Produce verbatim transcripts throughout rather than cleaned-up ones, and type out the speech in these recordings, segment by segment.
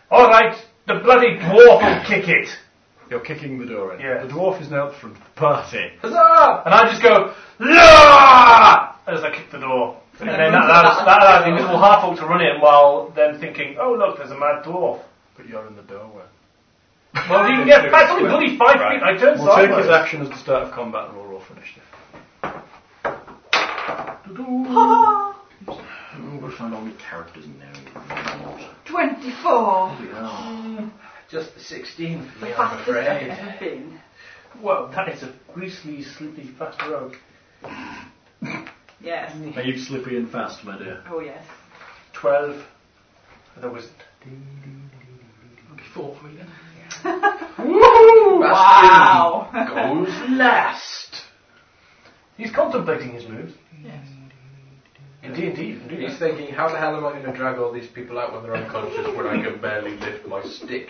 All right, the bloody dwarf will kick it. You're kicking the door in. Yeah. The dwarf is now at the front of the party. Huzzah! And I just go, La! As I kick the door. And, and then that allows, that allows the invisible half-orc to run in while then thinking, oh look, there's a mad dwarf. But you're in the doorway. Well, he can get back. It's only bloody five Right. feet. I turn We'll sideways. take his action as the start of combat and we'll roll for initiative. Ha! I'm going to find all the characters in there. Twenty-four. Yeah. Just the sixteen for The me, I'm fastest I've afraid. ever been. Well, that is a greasy, slippy, fast road. Yes. Are you slippy and fast, my dear? Oh yes. Twelve. There was. Four for me then. Woo! Wow. Goes last. He's contemplating his moves. Yes. Indeed, indeed, you can do He's that. thinking, how the hell am I going to drag all these people out when they're unconscious when I can barely lift my stick?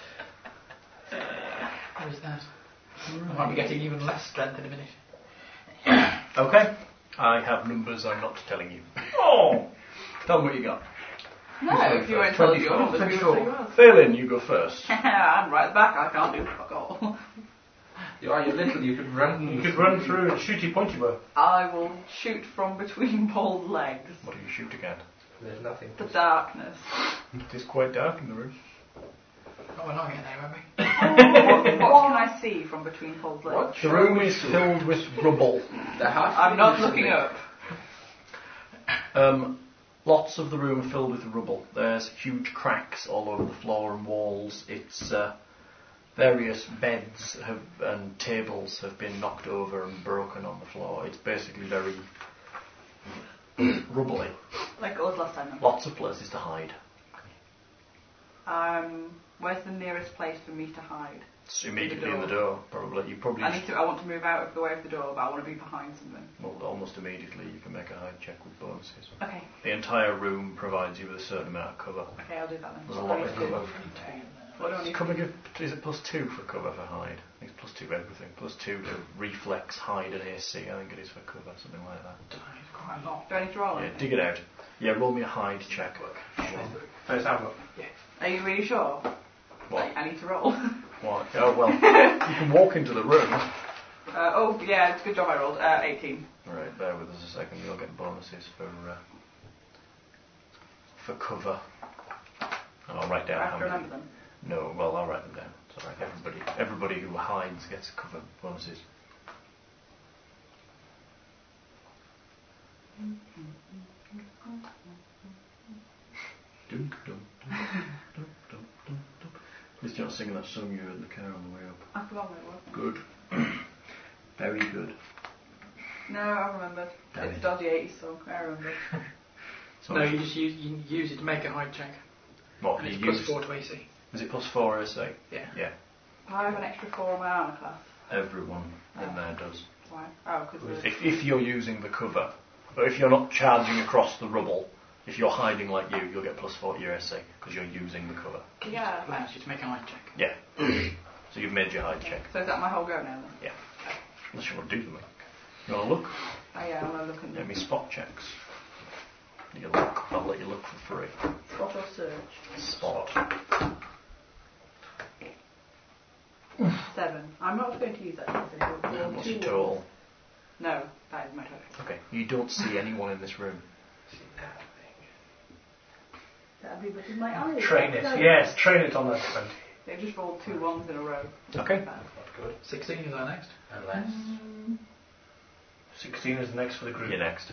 What is that? I might be getting even less strength in a minute. Okay. I have numbers I'm not telling you. Oh! Tell them what you got. No, if you won't tell your numbers, we will say yours. Phelan, you go first. I'm right at the back. I can't do fuck all. You are, you're little, you could run. You could run through and shooty pointy bow. I will shoot from between Paul's legs. What do you shoot again? There's nothing. The darkness. It is quite dark in the room. Oh, we're not getting there, won't we? what, what can I see from between Paul's legs? What? The room is filled with rubble. There has to I'm be not something. looking up. Um, lots of the room are filled with rubble. There's huge cracks all over the floor and walls. It's uh, various beds have, and tables have been knocked over and broken on the floor. It's basically very rubbly. Like us last time. Lots of places to hide. Um, where's the nearest place for me to hide? It's immediately In in the the door. Probably you probably I need to. I want to move out of the way of the door, but I want to be behind something. well, almost immediately you can make a hide check with bonuses. Okay. The entire room provides you with a certain amount of cover. Okay, I'll do that then. There's a What lot do I of need to do? cover. What do I need to Cover do? give, is it plus two for cover for hide? I think it's plus two for everything. Plus two to reflex, hide and A C. I think it is for cover, something like that. It's quite a lot. Do I need to roll Yeah, anything? dig it out. Yeah, roll me a hide check. First hand look. Are you really sure? What? I, I need to roll. What? Oh, well, you can walk into the room. Uh, oh, yeah, it's a good job I rolled. Uh, eighteen. Alright, bear with us a second. You'll get bonuses for uh, for cover. And I'll write Do I down have how to many. remember them? No, well, I'll write them down. It's alright. Everybody, everybody who hides gets cover bonuses. Dum, dum, dum, dum, dum, dum, dum. At least you're not singing that song you heard in the car on the way up. I forgot what it was. Good. Very good. No, I remembered. Damn It's it. Dodgy eighties song. I remembered. So No, you just use, you use it to make a hide check. what And you it's plus use? four to A C. Is it plus four A C? Yeah. Yeah. I have an extra four on my armour class. Everyone in there does. Why? Oh, because If if you're using the cover, or if you're not charging across the rubble, if you're hiding like you, you'll get plus four to your A C because you're using the cover. yeah. Allows you to make a hide check. Yeah. So you've made your hide check. So is that my whole go now then? Yeah. Unless you want to do something. You want to look? Oh yeah, I want to look and Let me spot checks. You look. I'll let you look for free. spot or search. Spot. Seven. I'm not going to use that. Yeah, what's your total? No, that is my total. Okay. You don't see anyone in this room. That'd be because my eyes. Train it. Yes, train it on that twenty. They just rolled two ones in a row. Okay. Bad. Not good. sixteen is our next. Unless. Sixteen is next for the group. You're next.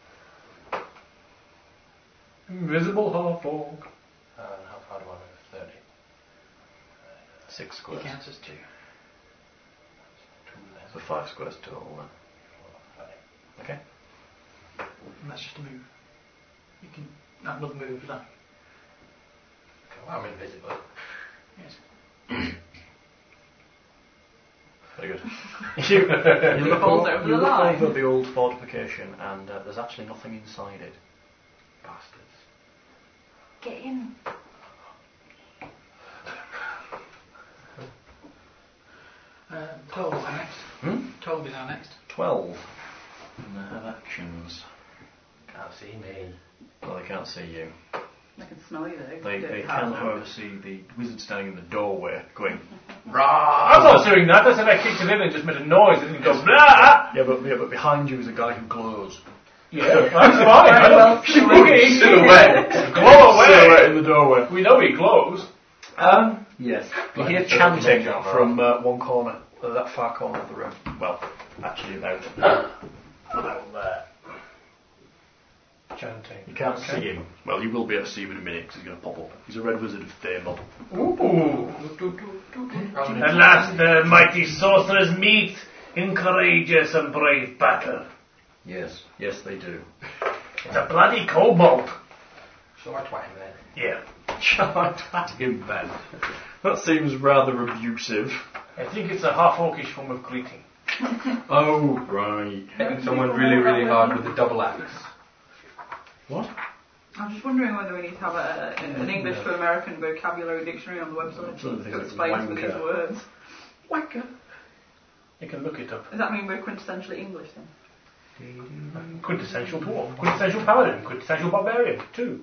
Invisible half-orc. Uh, how far do I move? thirty. Six He squares. counts as two. Two less. So five squares total then. Okay. And that's just a move. You can have another move for that. Okay, well, I'm invisible. Yes. Very good. you, you look, Falls over, over you the look line. over the old fortification and uh, there's actually nothing inside it. Bastards. Get in. Uh, twelve is our next. Hmm? twelve is our next. Twelve. And they have actions. Can't see me. Well, they can't see you. I can smell you though. They, they can, however, see the wizard standing in the doorway going, I'm not doing that. I said I kicked him in and just made a noise. It didn't go blah. yeah, but, yeah, but behind you is a guy who glows. Yeah, that's fine. I don't. Silhouette. Glow away. Silhouette in the doorway. We know he glows. Um, yes. You Like hear a chanting turtle jumper. from uh, one corner, uh, that far corner of the room. Well, actually about Out there. Chanting. You can't Okay. see him. Well, you will be able to see him in a minute because he's going to pop up. He's a red wizard of Thamel. Ooh. At last the mighty sorcerers meet in courageous and brave battle. Yes, yes, they do. It's a bloody kobold. So I twat him then. Yeah. Shall I twat him then? That seems rather abusive. I think it's a half-orcish form of greeting. Oh, right. Hitting someone really, really hard with a double axe. What? I'm just wondering whether we need to have a, an English to American vocabulary dictionary on the website Some of the things to like explain some of these wanker. words. Wanker. You can look it up. Does that mean we're quintessentially English then? Quintessential dwarf, quintessential paladin, quintessential barbarian, two.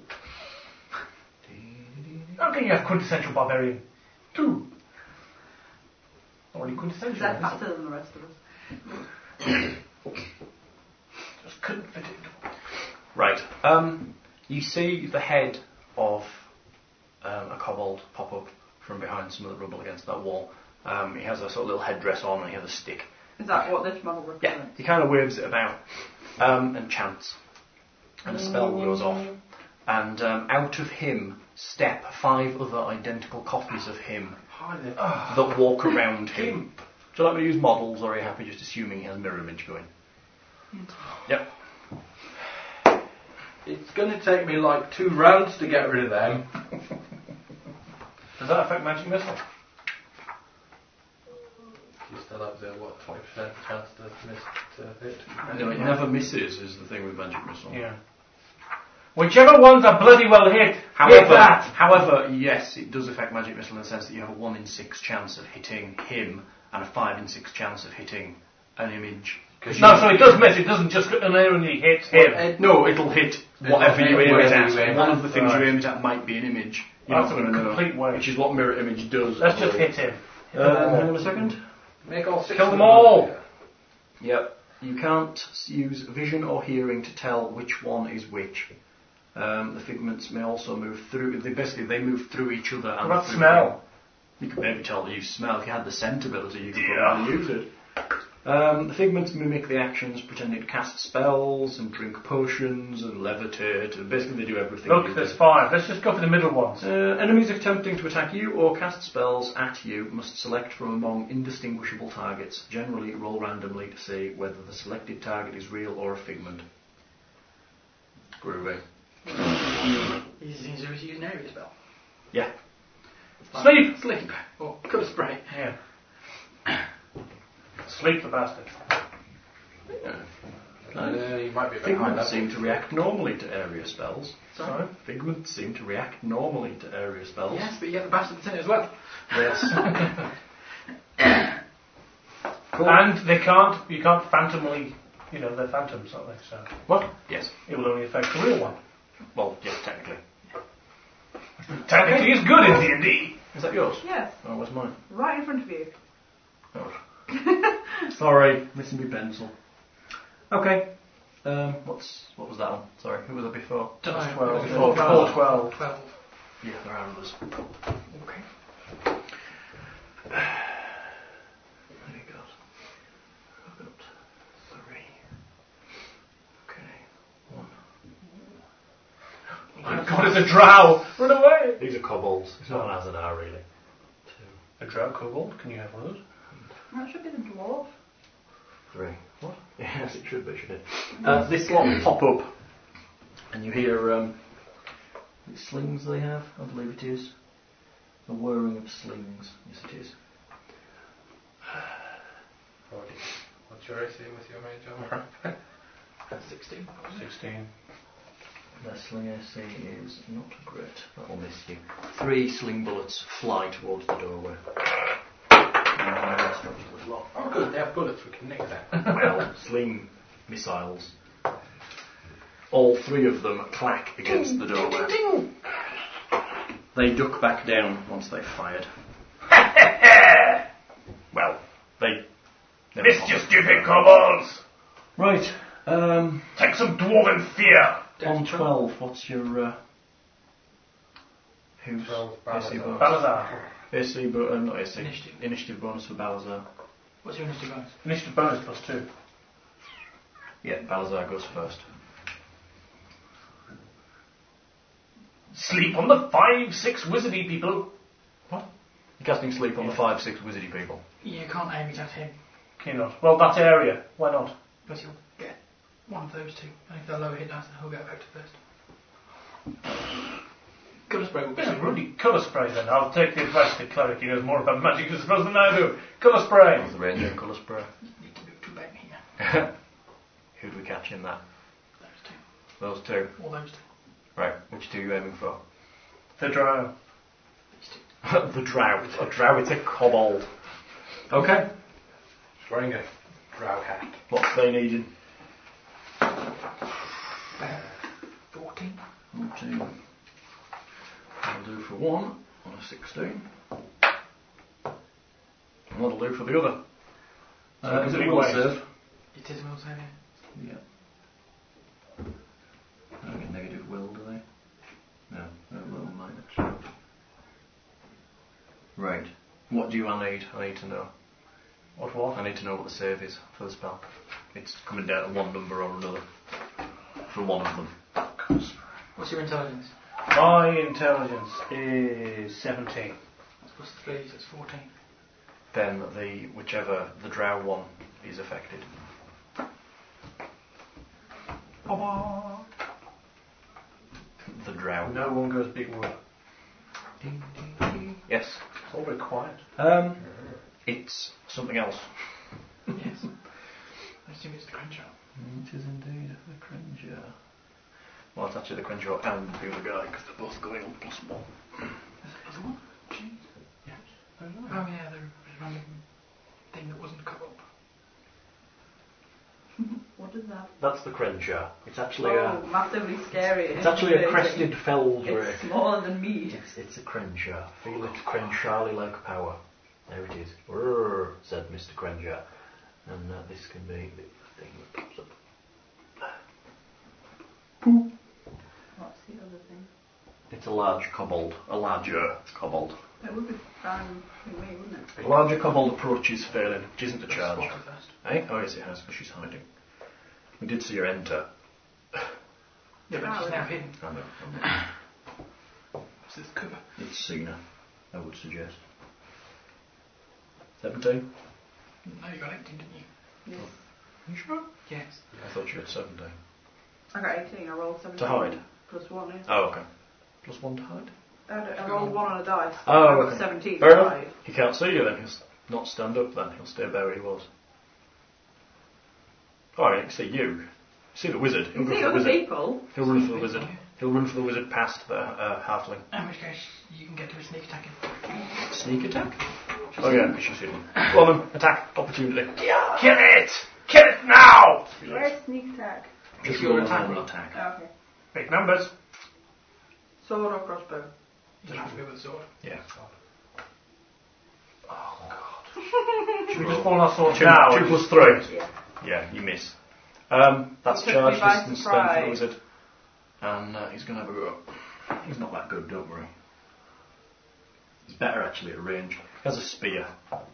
How can you have quintessential barbarian? Two. Already quintessential. They're isn't fatter than the rest of us. it? Just couldn't fit it. Right. Um, you see the head of um, a kobold pop up from behind some of the rubble against that wall. Um, he has a sort of little headdress on and he has a stick. Is that what this model Yeah, represents? he kind of waves it about um, and chants. And a spell goes off. And um, out of him step five other identical copies of him that walk around him. Do you like me to use models, or are you happy just assuming he has mirror image going? Yep. It's going to take me like two rounds to get rid of them. Does that affect magic missile? You still have the, what, twenty percent chance to miss to hit? No, it never misses, is the thing with magic missile. Yeah. Whichever ones are bloody well hit, hit However, that. however, yes, it does affect magic missile in the sense that you have a one in six chance of hitting him and a five in six chance of hitting an image. No, so it does miss. It doesn't just unerringly hit him. Well, uh, no, it'll hit whatever It'll you hit aim it whatever at. you aim One at. of the things Right. you aim it at might be an image. You're That's not a going to know. complete way. Which is what mirror image does. Let's just hit him. Hit them Uh, all. hang on a second. Make all six Kill of them all. Yep. You can't use vision or hearing to tell which one is which. Um, the figments may also move through. They basically they move through each other. What And about through smell? You could maybe tell that you smell. If you had the scent ability, you could Yeah. probably use it. Um, the figments mimic the actions pretending to cast spells and drink potions and levitate. And basically, they do everything. Look, you there's do. five. Let's just go for the middle ones. Uh, enemies attempting to attack you or cast spells at you must select from among indistinguishable targets. Generally, roll randomly to see whether the selected target is real or a figment. Groovy. He seems to use an area spell. Yeah. Sleep! Sleep. Or could have spray. Yeah. Sleep the bastard. yeah. Uh, you might be a bit high Figments level. seem to react normally to area spells. Sorry? Figments seem to react normally to area spells. Yes, but you get the bastard that's in it as well. Yes. And they can't, you can't phantomly, you know, they're phantoms, aren't they? So What? Yes. it will only affect the real one. Well, yes, technically. Technically, it's good in D and D. Is that yours? Yes, Oh, where's mine? right in front of you. Oh. Sorry, missing my pencil. Okay. Um, what's what was that one? Sorry, who was it before? Dunno. twelve. Before Twelve. twelve. Twelve. Twelve. Yeah, there are others. Okay. There you go. I've got three. Okay, one. My God, it's a drow! Run away! These are kobolds. It's not an Azanar, really. Two, A drow kobold? Can you have one of those? That should be the dwarf. three. What? Yes, it should be, shouldn't it? Uh, this lot pop up, and you hear um, the slings they have. I believe it is. The whirring of slings. Yes, it is. forty. What's your A C with your mage armor? Sixteen. Sixteen. Their sling A C is not great. That will miss you. Three sling bullets fly towards the doorway. And the structure was locked. Oh, good. They have bullets. We can nick them. Well, sling missiles. All three of them clack against the doorway. They duck back down once they've fired. Well, they... Missed you, stupid kobolds! Right, um... Take some dwarven fear! on twelve, what's your, uh... Who's... twelve, A C Balazar. bonus? Balazar. A C, but uh, not A C. Initiative. Initiative bonus for Balazar. What's your initiative bonus? Initiative bonus plus two. Yeah, Balazar goes first. Sleep on the five, six wizardy people. What? You're casting sleep on the five, six wizardy people. You can't aim it at him, Can you not? Well, that area. Why not? because you'll get one of those two. And if they're lower hit dice, then he'll go effective first. Colour spray will be Yeah, super. Rudy, colour spray then. I'll take the advice of the cleric. He knows more about magic spells than I do. Colour spray. What's the range of colour spray? You need to move two back here. Who do we catch in that? Those two. Those two. Or those two. Right, which two are you aiming for? The drow. These two. The drow. A drow, it's a kobold. Okay. He's wearing a drow hat. What's they needing? Uh, fourteen. fourteen. That'll do for one on a sixteen. And that'll do for the other. So Uh, is is it it will waste? serve? It is will save it. Yeah. I don't get negative will, do they? No, no will minus. Right. What do you I need? I need to know. What what? I need to know what the save is for the spell. It's coming down to one number or another. For one of them. What's your intelligence? My intelligence is seventeen. That's plus three, so it's fourteen. Then the whichever the drow one is affected. The drow. No one goes big wood. Ding, ding, ding. Yes. It's all very quiet. Um, it's something else. Yes. I assume it's the cruncher. It is indeed the Cringer. Well, it's actually the Cringer and the other guy because they're both going on plus one. Is it is it one? Jeez. Yes. Oh yeah, the random thing that wasn't cut up. What is that? That's the Cringer. It's actually Oh, a. massively scary. It's actually a crested fell It's drake. smaller than me. It's, it's a Cringer. Feel it Crenshally like power. There it is. Rrrr, said Mister Cringer. And uh, this can be the thing that pops up. What's the other thing? It's a large kobold. A larger kobold. It would be fine with me, wouldn't it? A larger kobold approaches Phelan, which isn't a charge. Spot her first. Eh? Oh yes, it has, because she's hiding. We did see her enter. Yeah, but she's now hidden. I know. I know. So it's cover. It's seen her, I would suggest. seventeen? No, you got eighteen, didn't you? Yes. Are you sure? Yes. I thought you had seventeen. I got eighteen, I rolled seventeen. To hide? Plus one, yeah. Oh, okay. Plus one to hide? I, had- I rolled one on a dice. Oh, I got okay. seventeen. Fair to enough. hide. He can't see you then. He'll s- not stand up then. He'll stay where he was. Alright, he can see you. See the wizard. He'll You run see for the other wizard. people. He'll run for the See wizard. people, He'll run for the wizard past the uh, halfling. In which case, you can get to a sneak attack in. Sneak attack? Oh yeah, because she's hidden. Go on then. Attack. Opportunity. Kill it! Kill it now! Where's sneak attack? Just your roll a attack normal roll. attack. Oh, okay. Big numbers. Sword or crossbow? You don't have to go with the sword. Yeah. Should we just pull our swords Two, now? two plus three. Yeah. Yeah, you miss. Um, that's Took charge me by distance then for the surprise. wizard. And uh, he's going to have a go. He's not that good, don't worry. He's better actually at range. He has a spear.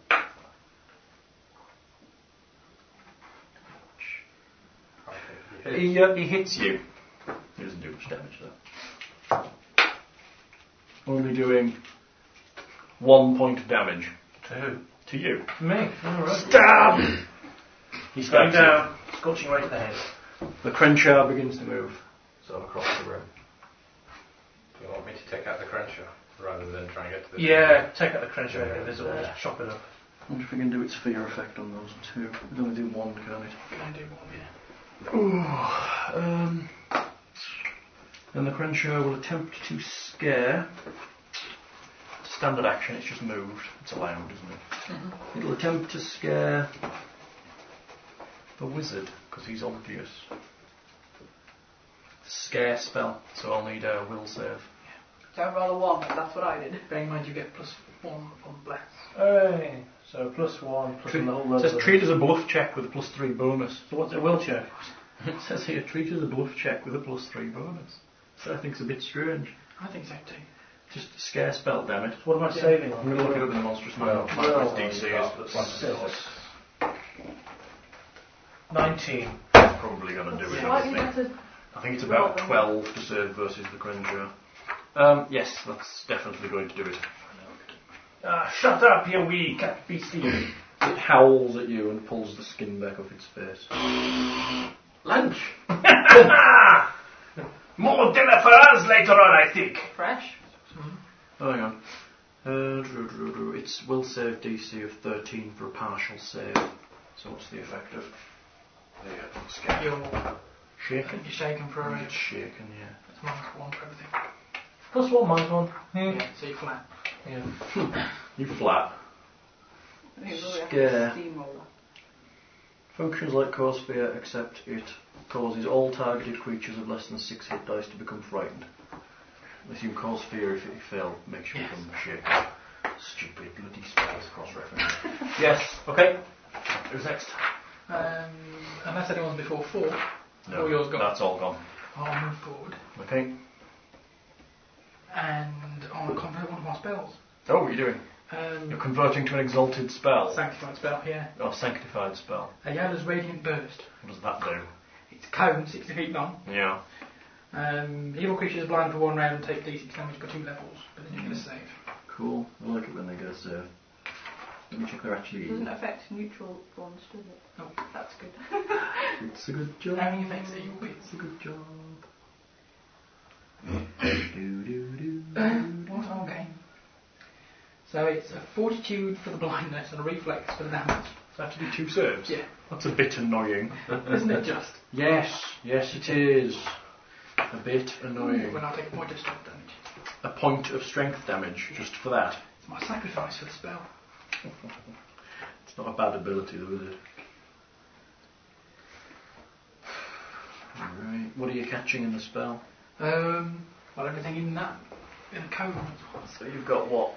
He, uh, he hits you. He doesn't do much damage though. Only doing one point of damage To who? to you. Me. Alright. Stab! He's Going going down. down. Scorching right to the head. The Crenshaw begins to move. So across the room. Do you want me to take out the cruncher rather than try and get to the... Yeah, take out the crunch over here. Visible. Just chop it up. I wonder if we can do its fear effect on those two. We can only do one, can't it? Can I do one, yeah? Ooh, um, then the Crenshaw will attempt to scare. It's a standard action, it's just moved. It's allowed, isn't it? Mm-hmm. It'll attempt to scare the wizard, because he's obvious. Scare spell, so I'll need a will save. So I roll a one, that's what I did. Bearing in mind you get plus one on bless. Hey, so plus one, plus Treat, a little it says level. treat as a bluff check with a plus three bonus. So what's a will check? It says here treat as a bluff check with a plus three bonus. So I think it's a bit strange. I think so too. Just scare spell, damn it. What am I Yeah. saving I'm on? going to look it up in the monstrous manual. Well, D C is plus six. nineteen. probably going to do it. I Slightly think. better. I think it's about twelve to save versus the Cringer. Um, yes, that's definitely going to do it. Ah, shut up, you wee cat beastie. It howls at you and pulls the skin back off its face. Lunch. More dinner for us later on, I think. Fresh. Oh, hang on. Uh, dro, dro, dro. It's will save D C of thirteen for a partial save. So what's the effect of? There you go. Scare. You're, Shaken? you're shaken for a Or is rage. it shaken, yeah. It's minus one for everything. Plus one, minus one. Yeah, so you're flat. Yeah. You flat. I think it's really like Scare. a steamroller. Functions like Corsphere, except it causes all targeted creatures of less than six hit dice to become frightened. Assume Corsphere, if it failed, makes you Yes. become shaken. Stupid bloody spells, cross-reference. Yes. Okay. Who's next? Um, unless anyone's before four, No, all yours gone. that's all gone. I'll move forward. Okay. And I want to convert one of my spells. Oh, what are you doing? Um, You're converting to an exalted spell. Sanctified spell, yeah. Or sanctified spell. Ayala's Radiant Burst. What does that do? It's cone, sixty feet long. Yeah. Um, evil creatures are blind for one round and take d six damage for two levels, but then you get a save. Cool. I like it when they get a save. Let me check they're actually It doesn't affect neutral ones, does it? No. That's good. It's a good job. Only affects evil bits. It's a good job. do, do, do, Uh, what? Oh, okay. So it's a fortitude for the blindness and a reflex for the damage. Does that have to be two saves? Yeah. That's a bit annoying. Isn't it just? Yes, yes it is. A bit annoying. When I take a point of strength damage. A point of strength damage, just for that. It's my sacrifice for the spell. It's not a bad ability though, is it? Alright, what are you catching in the spell? Um, well, everything in that, in a cone. So you've got what?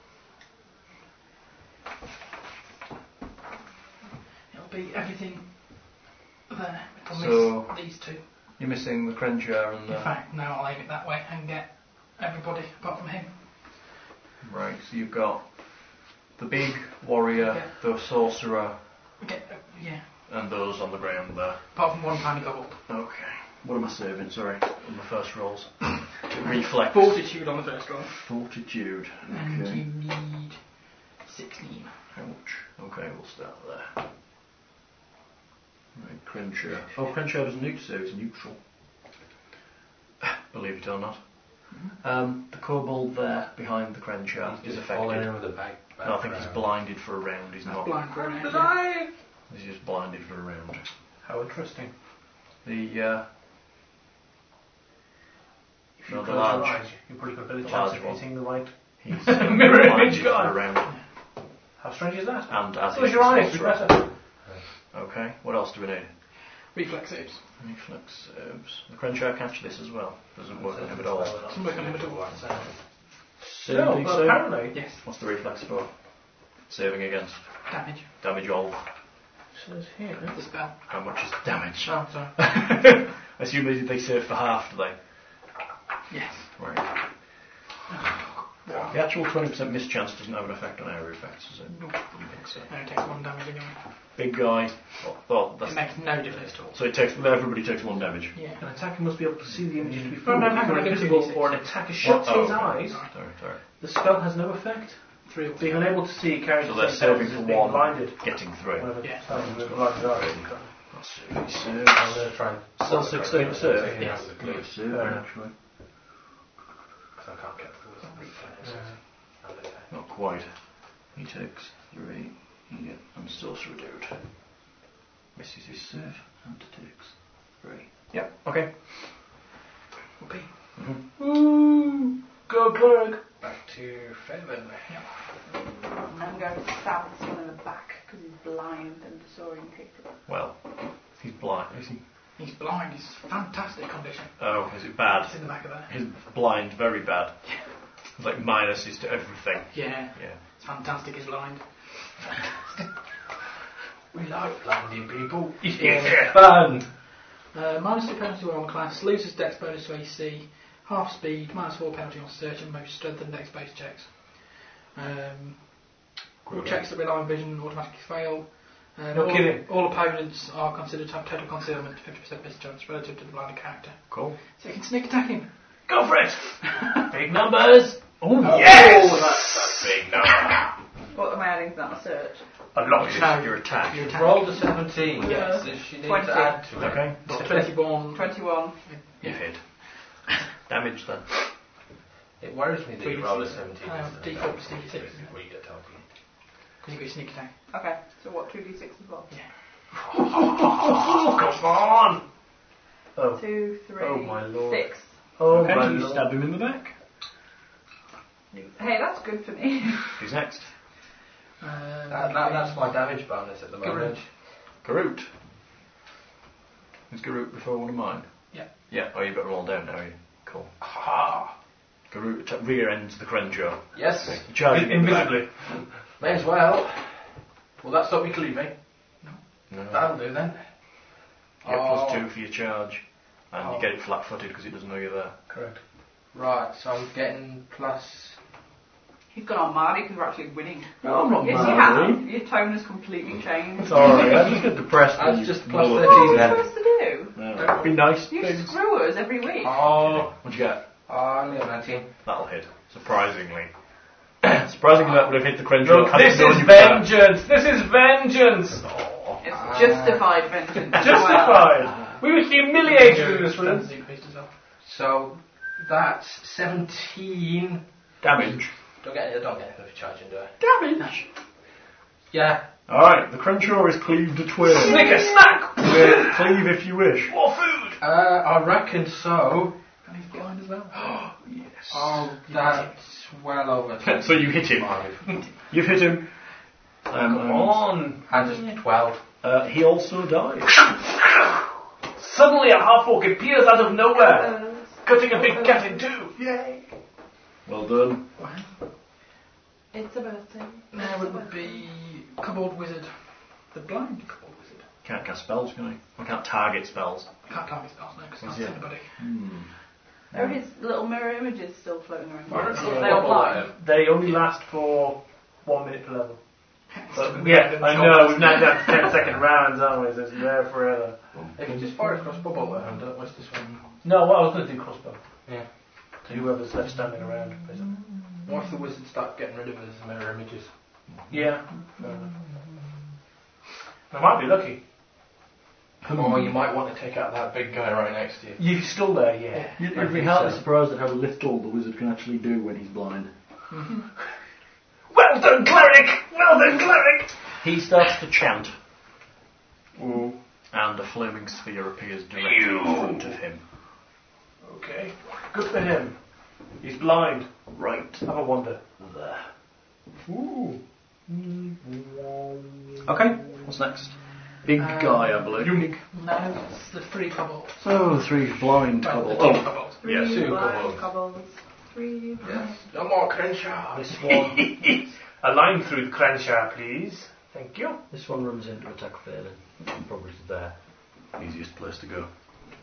It'll be everything there. It'll So- miss these two. You're missing the Krenjar and In the... fact, now I'll aim it that way and get everybody apart from him. Right, so you've got the big warrior, Yeah. the sorcerer, Get, uh, yeah, and those on the ground there. apart from one tiny goblin. Okay. What am I saving? Sorry, on the first rolls. Reflex. Fortitude on the first roll. Fortitude. And Okay. you need sixteen. Ouch. Okay, we'll start there. Right, Crenshaw. Oh, Crenshaw doesn't need to save, it's neutral. Believe it or not. Um, the kobold there, behind the Crenshaw, is falling affected. in with a bag. No, I think he's blinded for a round, he's not. Blind for I'm an alive! He's just blinded for a round. How interesting. The, uh, If you No, the close large- your eyes, you've probably got a better the chance large of one. hitting the right. he's Mirror image blinded for gone. a round. How strange is that? And as Close is your the eyes, be sorcerer. better. Okay, what else do we need? reflex saves. Reflex saves. The Crenshaw catch this as well. Doesn't work on him at all. Doesn't work on him at all. Save No, D but save? apparently. Yes, What's the reflex for? Saving against. damage. Damage all. Says here. The spell. How much is damage? Oh, sorry. I assume they, they save for half, do they? Yes. Right. The actual twenty percent mischance doesn't have an effect on area effects, does it? Nope. Didn't think so. No, it takes one damage anyway. Big guy. Oh, oh, that's, It makes no difference at all. so it takes everybody takes one damage. Yeah. An attacker must be able to see the images to be No, formed, no, hang on, or it goes to invisible, D six. or an attacker shuts Oh, his okay. eyes. Sorry, sorry. The spell has no effect. Three or Being unable to see carries So the they're same saving penalties for as being one, blinded. getting three. Whatever Yeah. spells with blinded eyes. That's saving saves. I'm going to try and. Still sixteen to save? Taking it Yes. out of the clue, Good save, Fair enough. actually. 'cause I can't get through this. Not quite. He takes three. Yeah, and sorcerer dude. Misses his save and takes three. Yep, okay. Okay. Mm-hmm. Ooh, go cleric. Back to Fairman. And I'm going to stab this one in the back because he's blind and disorientated. Well, he's blind. Is he? He's blind. He's fantastic condition. Oh, is it bad? It's in the back of there. He's blind, very bad. It's like minuses to everything. Yeah. Yeah. It's fantastic. He's blind. We like blinding people. Yeah. Fun. Uh, minus two penalty on class. Loses dex bonus to A C. Half speed. Minus four penalty on search and most strength and dex based checks. Um, all checks that rely on vision automatically fail. Um, No all, kidding. all opponents are considered to have total concealment, fifty percent mischance relative to the blinded character. Cool. So you can sneak attack him. Go for it! Big numbers. Oh, Yes! Oh, that's a big number. What am I adding to that search? A lot. No, your attack. Your attack. Roll the seventeen. Yeah. Yes, if she needs twenty. to add to it. Okay. So twenty-one. twenty-one. You hit. Damage then. It worries me that you roll a seventeen. Uh, instead of D four plus D six. We get talking. Because you got your sneak attack. Okay, so what, two d six as well? Oh, come on! Oh, Two, three, Oh, my lord. six. oh Okay, my you lord. stab him in the back. Hey, that's good for me. Who's next? Uh, That, that, that's my damage bonus at the moment. Garut. Is Garut before one of mine? Yeah. Yeah, oh, you've got to roll down now, you? Cool. Ha! Garut atta- rear ends the Crenshaw. Yes. Charging in the back. Invisibly. May as well. Will that stop me cleaving? No. That'll do then. You get plus Oh. two for your charge, and Oh. you get it flat-footed because it doesn't know you're there. Correct. Right, so I'm getting plus. He's gone on mad because we're actually winning. No, I'm not Yes, mad, you have. really. Your tone has completely changed. Sorry, I just get depressed. That's when you just blow plus up. What are we thirteen. supposed to do? No. Be nice. You things. screw us every week. Oh, What'd you get? oh, only a nineteen. That'll hit. Surprisingly. Surprisingly, that would have hit the Crenshaw. Look, had it this known is you were there. vengeance! This is vengeance! It's Ah. justified vengeance. as well. Justified! We were humiliated in this room. Strength increased as well. So that's seventeen. Damage. Don't get don't get enough charging, do I? Damage. Yeah. Alright, the Crenshaw is cleaved a twin. Snicker snack! Uh, Cleave if you wish. More food! Uh, I reckon so. And he's blind as well. Yes. Oh, that's well over. So you hit him. Five. You've hit him. Um, Come and, on! And just twelve. Uh, he also dies. Suddenly a half-orc appears out of nowhere, Uh, cutting a big cat in two. Yay! Well done. It's a birthday. Now it would be Kobold Wizard. The blind Kobold Wizard. Can't cast spells, can he? I can't target spells. Can't target spells now because Is it's it? not anybody. Hmm. There are his little mirror images still floating around. Why don't you They all roll blind. They only last for one minute per level. But But yeah, I know, we've now done ten second rounds, aren't we? So it's there forever. If you just fire across bubble around, don't waste this one. No, well, I was going to do crossbow. Yeah. To whoever's left standing around, basically. What if the wizards start getting rid of his mirror images? Yeah. Fair enough. I might be lucky. Or you might want to take out that big guy right next to you. You're still there, yeah. You'd, I you'd be think hardly so. surprised at how little the wizard can actually do when he's blind. Well done, cleric! Well done, cleric! He starts to chant, Ooh. and a flaming sphere appears directly in front of him. Okay. Good for him. He's blind. Right Have a wonder. there. Ooh. Okay, what's next? Big Um, guy, I believe. Unique. No, it's the three kobolds. Oh, three blind Well, the kobolds. two Oh, kobolds. Three Yes. Two blind kobolds. kobolds. Three blind. Yes. No more Crenshaw. This one. A line through the Crenshaw, please. Thank you. this one runs into attack failing. Probably there. Easiest place to go.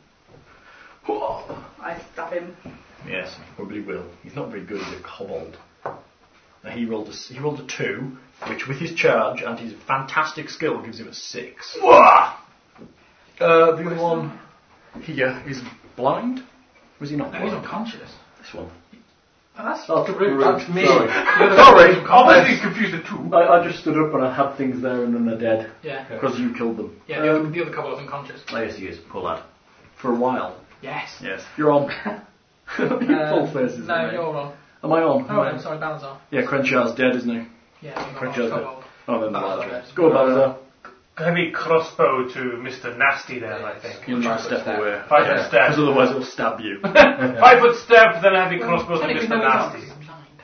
I stab him. Yes, he probably will. He's not very good as a kobold. Now he rolled a, s- he rolled a two, which with his charge and his fantastic skill gives him a six. Wah! Uh, the other one here is blind. Was he not No, he's blind? unconscious. This one. Oh, that's Oh, That's me. Sorry. Sorry, obviously confused the two. I, I just stood up and I had things there and then they're dead. Yeah. Because you killed them. Yeah, the, other, Um, the other kobold's unconscious. oh, yes, he is. Poor lad. For a while. Yes. Yes. You're on. Full faces. No, mate. you're on. Am I on? Oh, I'm sorry, Balazar. Yeah, Crenshaw's dead, isn't he? Yeah, you're Crenshaw's on dead. kobold. Oh, then the Balazar large dead. one. Go on, Balazar. Heavy crossbow to Mister Nasty there, I think. You'll try to Five step foot away. Five Yeah. foot step. Because otherwise it'll stab you. Five foot step, then a heavy crossbow to Technically, Mister no, he's not, Nasty. he's blind.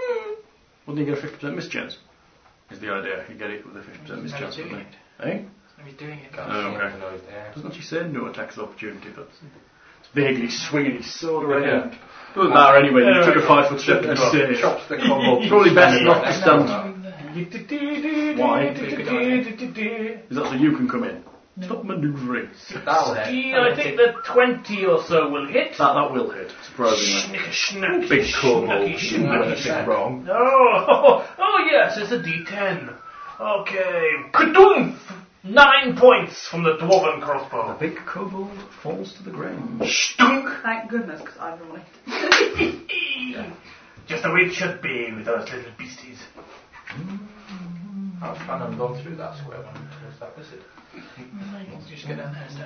Wouldn't he get a fifty percent mischance? Is the idea. You get it with a fifty percent He's never mischance, doing wouldn't it. he? Eh? And he's doing it. Can't Oh, see okay. the noise there. Doesn't she say no attacks of opportunity? That's it's vaguely swinging his sword around. Yeah. Doesn't matter anyway. You Yeah, took a yeah. five foot step and Well, stay. chops the combo. Probably best not to stand. Why? Why? Is that so you can come in? Stop manoeuvring. That'll hit. I think the twenty or so will hit. That that will hit. Surprisingly. Schnacky, Big kobold. schnacky, Shouldn't do schnacky. anything wrong. Oh, oh yes, it's a D ten. Okay, Kadoomf! Nine points from the dwarven The crossbow. big kobold falls to the ground. Stunk! Thank goodness, because I don't want it. Just the way it should be with those little beasties. How fun I'm going through that square one. What's that wizard? Just go down there instead.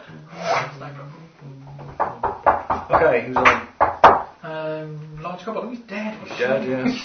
Okay, who's on? Um, large kobold. Oh, he's dead. Dead, yes.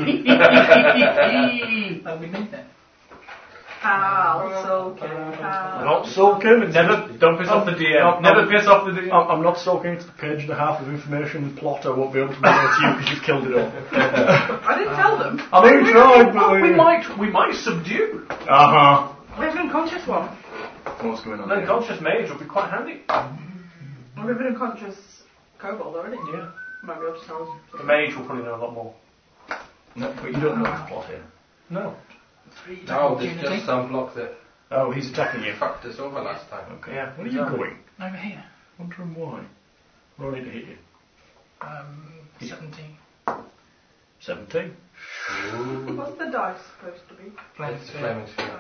That'll be me then. Hal, sulking, Hal. Not sulking. Never, don't piss off the D M. I'm- Never I'm- piss off the D M. I'm, I'm not sulking. It's the page and a half of information the plotter won't be able to relate to you because you've killed it all. I didn't tell them. I mean, tried, but Oh, we might, we might subdue. Uh huh. We have an unconscious one. What's going on? An here? unconscious mage would be quite handy. We have an unconscious kobold already. Yeah. Might be able to tell us. The mage will probably know a lot more. No, but you don't know the plot here. No. Three No, there's opportunity. just some block that Oh, he's attacking you. fucked us over last time. Okay. Yeah. Where are you going? Over here. Wondering why. Rolling to hit you. Um, seventeen. Seventeen. Ooh. What's the dice supposed to be? Flame It's the sphere. flaming sphere.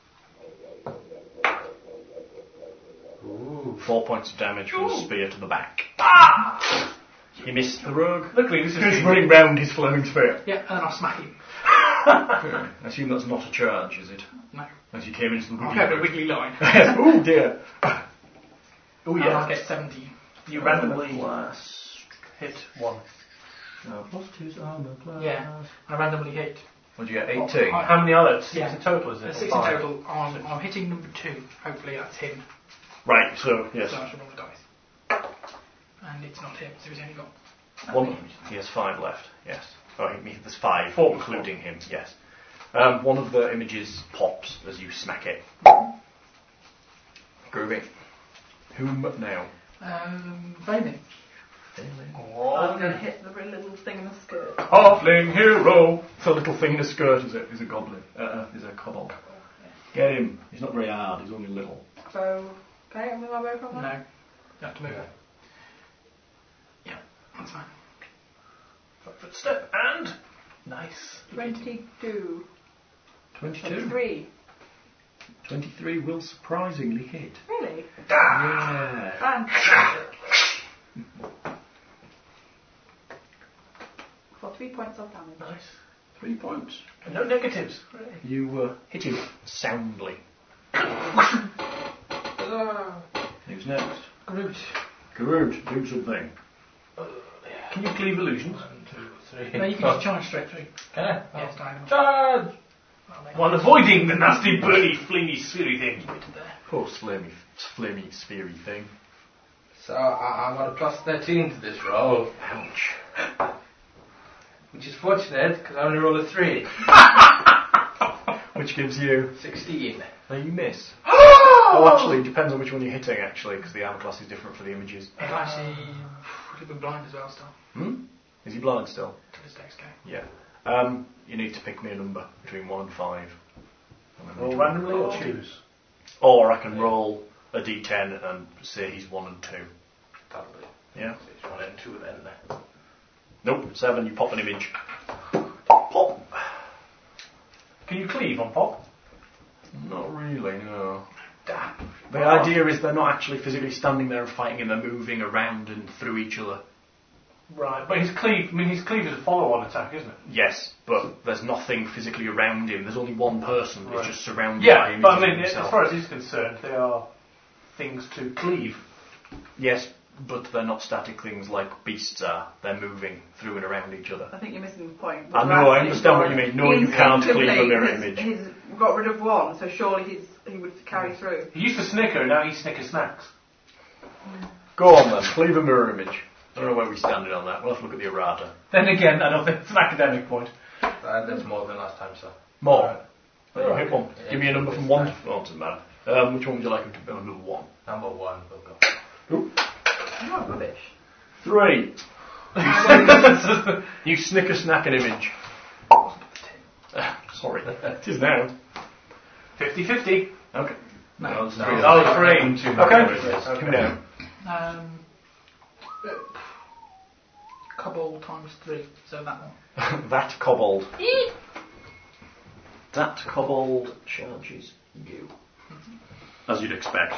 Ooh. Four points of damage from a spear to the back. Ah! You missed the rogue. Luckily, this is He's running round his flaming sphere. Yeah, and then I'll smack him. I assume that's not a charge, is it? No. As you came into the I'll wiggly have a room. wiggly line. Oh dear. Oh And yeah. I'll get seventeen. You randomly Class. hit one. No, plus two's armor class. Yeah. I randomly hit. What'd you get? eighteen. Oh, How many are there? Six Yeah. in total, is it? There's Or six in five? total. I'm, I'm hitting number two. Hopefully that's him. Right. So yes. So I should roll the dice. And it's not him, so he's only got. One. He has five left. Yes. Oh, he, he- there's five, Four. including him. Yes. Um, one of the images pops as you smack it. Groovy. Whom now? Um, Flaming. I'm going to hit the really little thing in the skirt. Halfling hero. It's a little thing in a skirt, is it? Is a goblin. Uh, uh, is a kobold. Get him. He's not very hard. He's only little. So, can I get my bow from No. that? You have to move it. Yeah, that's fine. Footstep and nice. twenty-two. Twenty-two. twenty-three. Twenty-three will surprisingly hit. Really? Yeah. Fantastic. For three points of damage. Nice. Three points. And no negatives. You uh, hit him soundly. Who's next? Groot. Groot, do something. Can you cleave illusions? One, two, three. No, you can just charge straight through. Can I? Yes, diagonal. Charge! While avoiding the nasty, burny, flingy, sphery thing. Keep it to there. Poor flamey, flamey, sphery thing. So I, I got a plus thirteen to this roll, Ouch. which is fortunate because I only rolled a three. Which gives you... sixteen. No, you miss. Oh, actually, it depends on which one you're hitting, actually, because the armor class is different for the images. If actually, he's been blind as well still. Hmm? Is he blind still? To this next game. Yeah. Um, you need to pick me a number between one and five. And then we Roll do- randomly or choose? Or I can roll a d ten and say he's one and two. That'll be. Yeah. So it's one and two then. Nope, seven, you pop an image. Pop! Can you cleave on pop? Not really, no. Damn. The idea is they're not actually physically standing there and fighting and they're moving around and through each other. Right, but his cleave, I mean, his cleave is a follow-on attack, isn't it? Yes, but there's nothing physically around him. There's only one person. Right. It's just surrounded by Yeah, images but I of mean, as himself. far as he's concerned, they are things to cleave. Yes, but they're not static things like beasts are. They're moving through and around each other. I think you're missing the point. I know, I understand what you mean. No, you can't cleave a mirror Instinctively, image. He's, he's got rid of one, so surely he's, he would carry through. He used to snicker, now he snicker snacks. Go on then, cleave a mirror image. I don't know where we standing on that. We'll have to look at the errata. Then again, I don't think it's an academic point. Uh, that's more than last time, so. More. Oh, hit one. Give me a number from one to four, doesn't matter. Um, which one would you like him to be on? Number one. Number one, we'll go. Ooh. Oh, rubbish. Three. You snicker snack an image. Uh, sorry. It is now. fifty-fifty. Okay. No. No, it's No. three. Oh, three. Two Okay. numbers. Come down. Um, Kobold times three, so that one. That kobold. That kobold charges you. As you'd expect.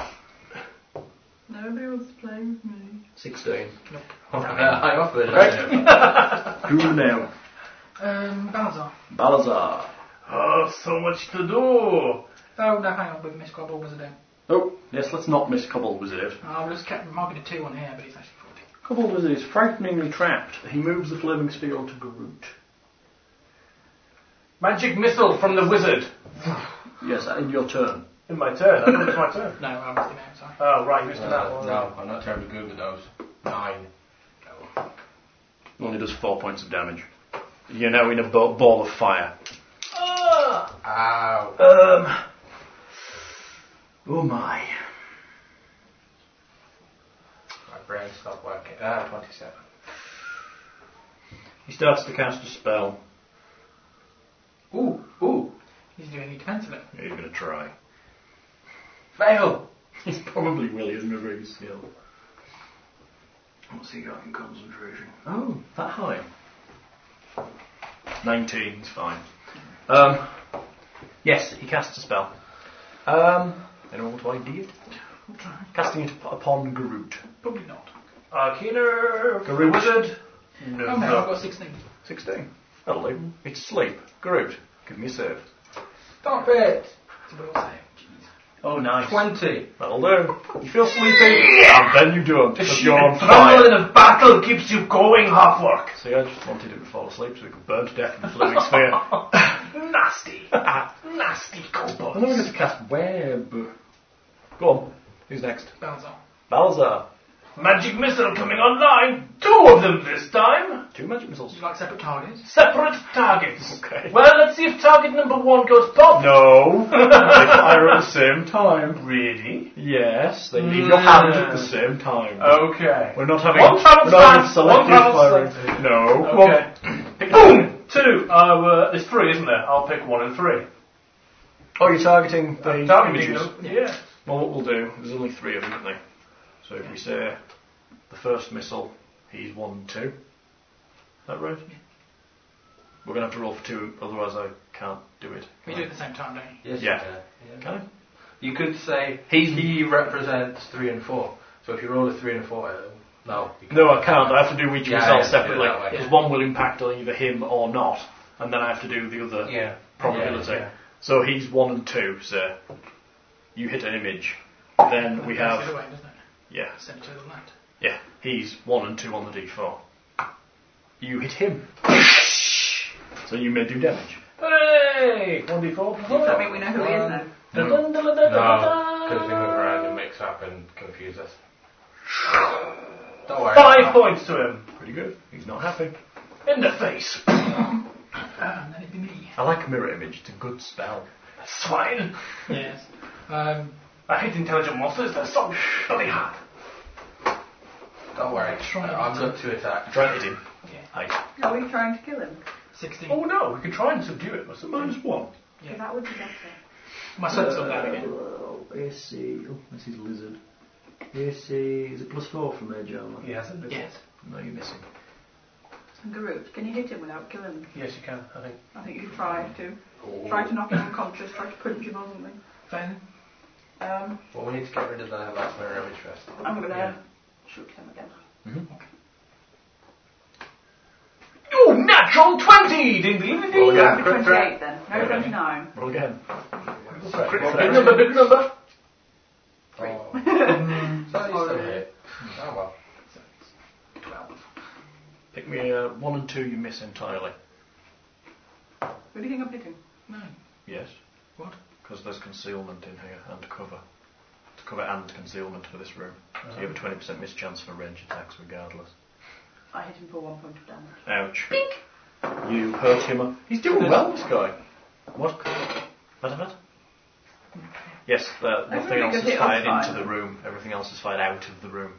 Nobody wants to play with me. Sixteen. I offered. Right. Who now? Um, Balazar. Balazar. Oh, so much to do. Oh, no, hang on, we've missed Kobold Wizard in. Oh, yes, let's not miss Kobold Wizard. I've just kept marking a two on here, but it's actually forty. Kobold Wizard is frighteningly trapped. He moves the flaming sphere onto Groot. Magic missile from the wizard. Yes, in your turn. In my turn. I thought it was my turn. No, I missed him out, sorry. Oh, right, you missed that Uh, one. no, I'm not terribly good with those. Nine. Only does four points of damage. You're now in a ba- ball of fire. Ow. Um. Oh my. My brain stopped working. Ah, twenty-seven. He starts to cast a spell. Ooh, ooh. He's doing any defense of it. He's going to try. Fail. He's probably will, he isn't a very skill. What's he got in concentration? Oh, that high. nineteen, it's fine. Um, yes, he casts a spell. Um, anyone want to I D it? We'll try. Casting it upon Groot. Probably not. Arcana. Groot. Wizard. No. Oh no, I've got sixteen. sixteen. That'll do. It's sleep. Groot, give me a save. Stop it. It's a will save. Jeez. Oh, nice. Twenty. That'll do. You feel sleepy, and then you don't, because you're on Trouble in fire. a battle keeps you going, half work. See, I just wanted him to fall asleep so he could burn to death in the flaming sphere. Nasty. Nasty I'm kobolds. not going to cast web. Go on. Who's next? Balazar. Balazar. Magic missile coming online. Two of them this time. Two magic missiles. Would you like separate targets? Separate targets. Okay. Well, let's see if target number one goes pop. No. They fire at the same time. Really? Yes, they leave your hand at the same time. Okay. We're not having, One travels we're not having fast, selective one firing. travels No. Come Okay. on. Pick Boom! Two. Uh, uh, there's three, isn't there? I'll pick one and three. Oh, you're targeting the I'm targeting images. them. Yeah. Well, what we'll do, there's only three of them, isn't there? So if we say the first missile, he's one and two. Is that right? Yeah. We're going to have to roll for two, otherwise I can't do it. We do it at the same time, don't you? Yes, Yeah. you can. Can I? You could say he, he represents three and four. So if you roll a three and a four, uh, no. You No, I can't. I have to do each Yeah, missile yeah, do it separately, that way. because Yeah. one will impact on either him or not, and then I have to do the other Yeah. probability. Yeah, yeah. So he's one and two, so you hit an image. Then we It goes the other have, way, doesn't it? yeah, Center to the left. yeah, he's one and two on the d four. You hit him. So you may do damage. Hey! one d four. Does that mean we know who he is now? No, because they move around and mix up and confuse us. Don't worry. Five points to him. Pretty good. He's not happy. In the face. Uh, and then it'd be me. I like mirror image. It's a good spell. Swine. Yes. Um, I hate intelligent monsters. They're so bloody hard. Don't worry. Try and I've hit got two attacks. Try and hit him. yeah. Aye. Are we trying to kill him? sixteen. Oh no, we can try and subdue it. What's the Minus one. Because that would be better. My son's done that again. A C. Oh, this is lizard. A C. Is it plus four from Mage Armor? He hasn't. is it? Yes. No, you're missing. Garut, can you hit him without killing him? Yes, you can. I think. I think you could try to. Try to knock him unconscious, try to punch him or something. Fair. Um, Well, we need to get rid of the last mirror image first. I'm going to Yeah. shoot him again. Mm-hmm. Oh, natural twenty! Ding ding ding ding. Roll again. Number Quick track. twenty-eight then. No, twenty-nine. Roll again. Crit Big threat. number, big number. Oh. So you still hit. Oh well. twelve. Pick me uh, one and two. You miss entirely. Who do you think I'm hitting? No. Yes. What? Because there's concealment in here and cover. To cover and concealment for this room. So you have a twenty percent miss chance for range attacks regardless. I hit him for one point of damage. Ouch. You hurt him. He's doing well, this guy. What? What, what? Yes, uh, nothing Everybody else gets is hit fired on into fire. the room. Everything else is fired out of the room.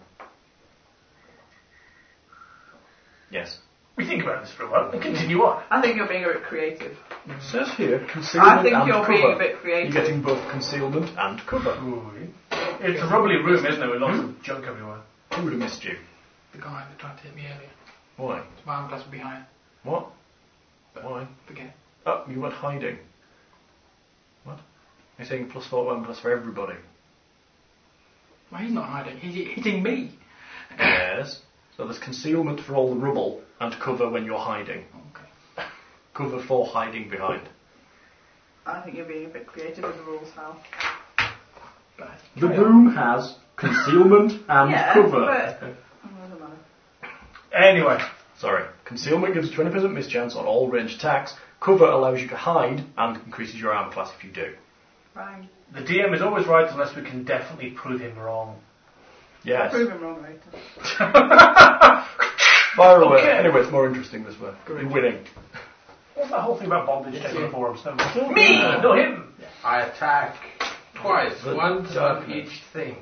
Yes. We think about this for a while and continue on. I think you're being a bit creative. Mm. It says here, concealment I think and you're cover. being a bit creative. You're getting both concealment and cover. It's a rubbly room, isn't it, with lots of junk everywhere. Who would have missed you? The guy that tried to hit me earlier. Why? So my arm class would be higher. What? Why? Forget. Oh, you weren't hiding. What? You're saying plus four one plus for everybody. Well, he's not hiding. He's hitting me. Yes. So there's concealment for all the rubble and cover when you're hiding. Okay. Cover for hiding behind. I think you're being a bit creative with the rules, Hal. But The room has concealment and yeah, cover. but... Oh, doesn't matter. Anyway, Sorry. Concealment gives a twenty percent mischance on all ranged attacks. Cover allows you to hide and increases your armor class if you do. Fine. the D M is always right unless we can definitely prove him wrong. I'll Yes. prove him wrong later. Fire away. Okay. Anyway, it's more interesting this way. You're winning. What's that whole thing about bondage taking yeah. the forums? No. Me, not him. I attack twice, The once darkness. on each thing.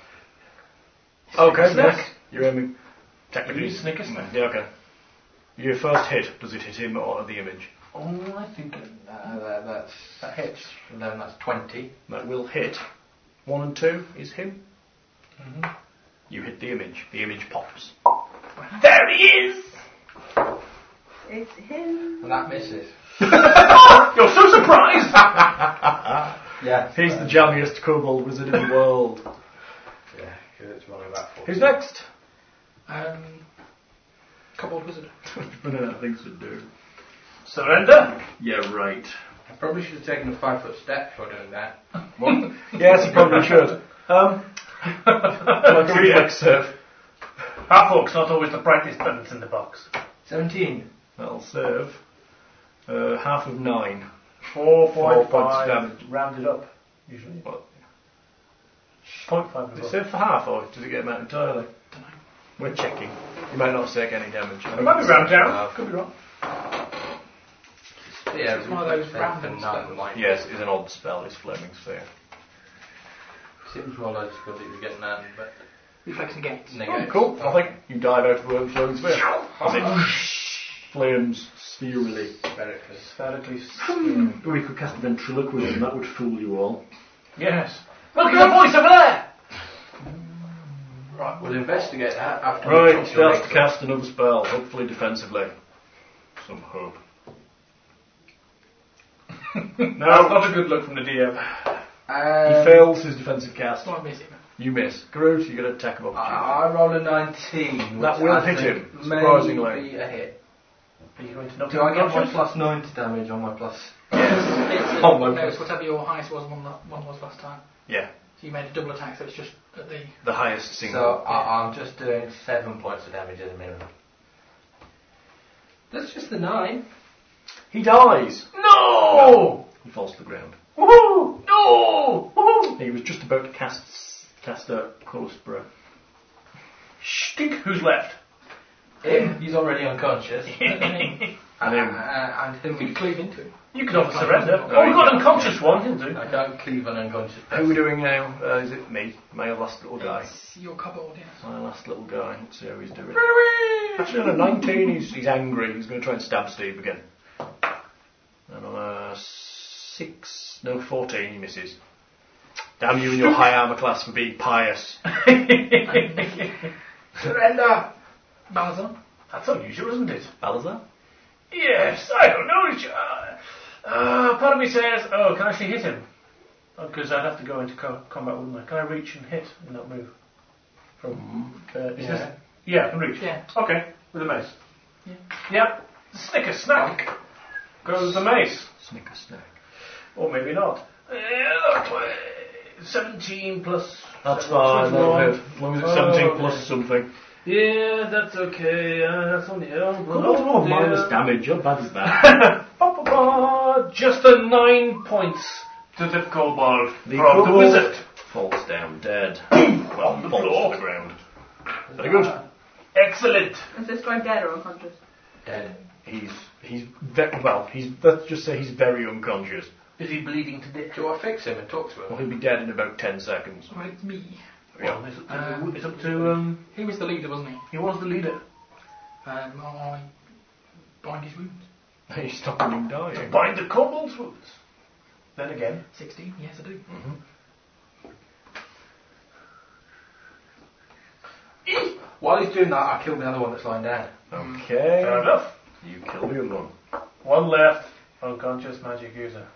Okay, Snack. yes. You're aiming. Technically. You snicker snack. Yeah, okay. Your first hit, does it hit him or the image? Oh, I think it, Uh, that, that's that hits. and then that's twenty. That will hit. One and two is him. Mm-hmm. You hit the image. The image pops. There he is. It's him. And that misses. You're so surprised. Yeah. He's the jammiest kobold wizard in the world. Yeah, because it's running about four. Who's next? Um, Kobold Wizard. Banana things to do. Surrender. Yeah, right. I probably should have taken a five foot step before doing that. What? Yes, you probably should. Um, like a reflex serve. Our folks not always the brightest buttons in the box. Seventeen. That'll serve. Uh, half of nine. Four Four point points five. damage. Rounded up, usually. What? Point five. Does it serve for half or does it get him out entirely? Dunno. We're checking. You might not take any damage. It might be round down. Could be wrong. Yeah, It's one of those reflex save random for nine spells. might- Yes, it's an odd spell, it's Flaming Sphere. Seems more logical that you're getting that, but Reflex negates. Oh, negates. cool. I think you dive out of the Flaming Sphere. As it flames spherally. Spherically. Spherically. Hmm. Or you could cast ventriloquism, that would fool you all. Yes. Look at the voice over there. Right, we'll investigate that after we Right, talk to your starts to maker. cast another spell, hopefully defensively. Some hope. That's No, not a good look from the D M. he Um, fails his defensive cast. That's what I'm missing. You miss. Groot, you get an attack of I, opportunity. I roll a nineteen. That which will I hit think him, may surprisingly. be a hit. Are you going to knock Do him I get my unconscious? plus nine to damage on my plus? It's, Oh, uh, my no, God. it's whatever your highest was one, la- one was last time. Yeah, So you made a double attack, so it's just at the. the highest So single. I, I'm just doing seven points of damage at a minimum. That's just the nine. He dies. No! He falls to the ground. Woohoo! No! Woohoo! He was just about to cast cast a close breath. Stink. Who's left? Him, he's already unconscious. And him. Uh, and him, You cleave into him. You can offer surrender. No, Oh, you we've got can't. an unconscious one, didn't we? I don't cleave an unconscious How are we person. doing now? Uh, is it me? My last little guy. It's your kobold, yes. My last little guy. Let's see how he's doing. Actually, on a nineteen, he's, he's angry. He's going to try and stab Steve again. And on a six, no, fourteen, he misses. Damn you and your high armour class for being pious. Surrender! Balazar? That's unusual, isn't it? Balazar? Yes, I don't know. Each, uh, uh, part of me says, oh, can I actually hit him? Because I'd have to go into co- combat, wouldn't I? Can I reach and hit and not move? From, uh, is Yeah. this? Yeah, I can reach. Yeah. Okay, with a mace. Yeah. Yep. Snicker snack. Goes the mace. Snicker snack. Or maybe not. Uh, tw- seventeen plus... That's seven, fine, that'll twenty-one. hit. As long as it's Oh, seventeen okay. plus something. Yeah, that's okay. Uh, that's only... Oh, Oh, oh, minus dear. damage, how bad is that? Ba, ba, ba. Just a nine points to the kobold The from the kobold wizard. falls down dead. On Well, the falls floor. to the ground. Very good. Excellent. Is this guy dead or unconscious? Dead. He's he's ve- well. He's let's just say he's very unconscious. Is he bleeding to death? Do you want to fix him and talk to Well, him? he'll be dead in about ten seconds. Well, it's me. Yeah. Well, it's up to, Um, it's up to um, He was the leader, wasn't he? he was the leader. Um, I bind his wounds. He's stopping him dying. Bind the kobold's wounds. Then again. Sixteen, yes I do. While he's doing that, I kill the other one that's lying down. Okay. Fair enough. You kill the other one. One left. Unconscious magic user.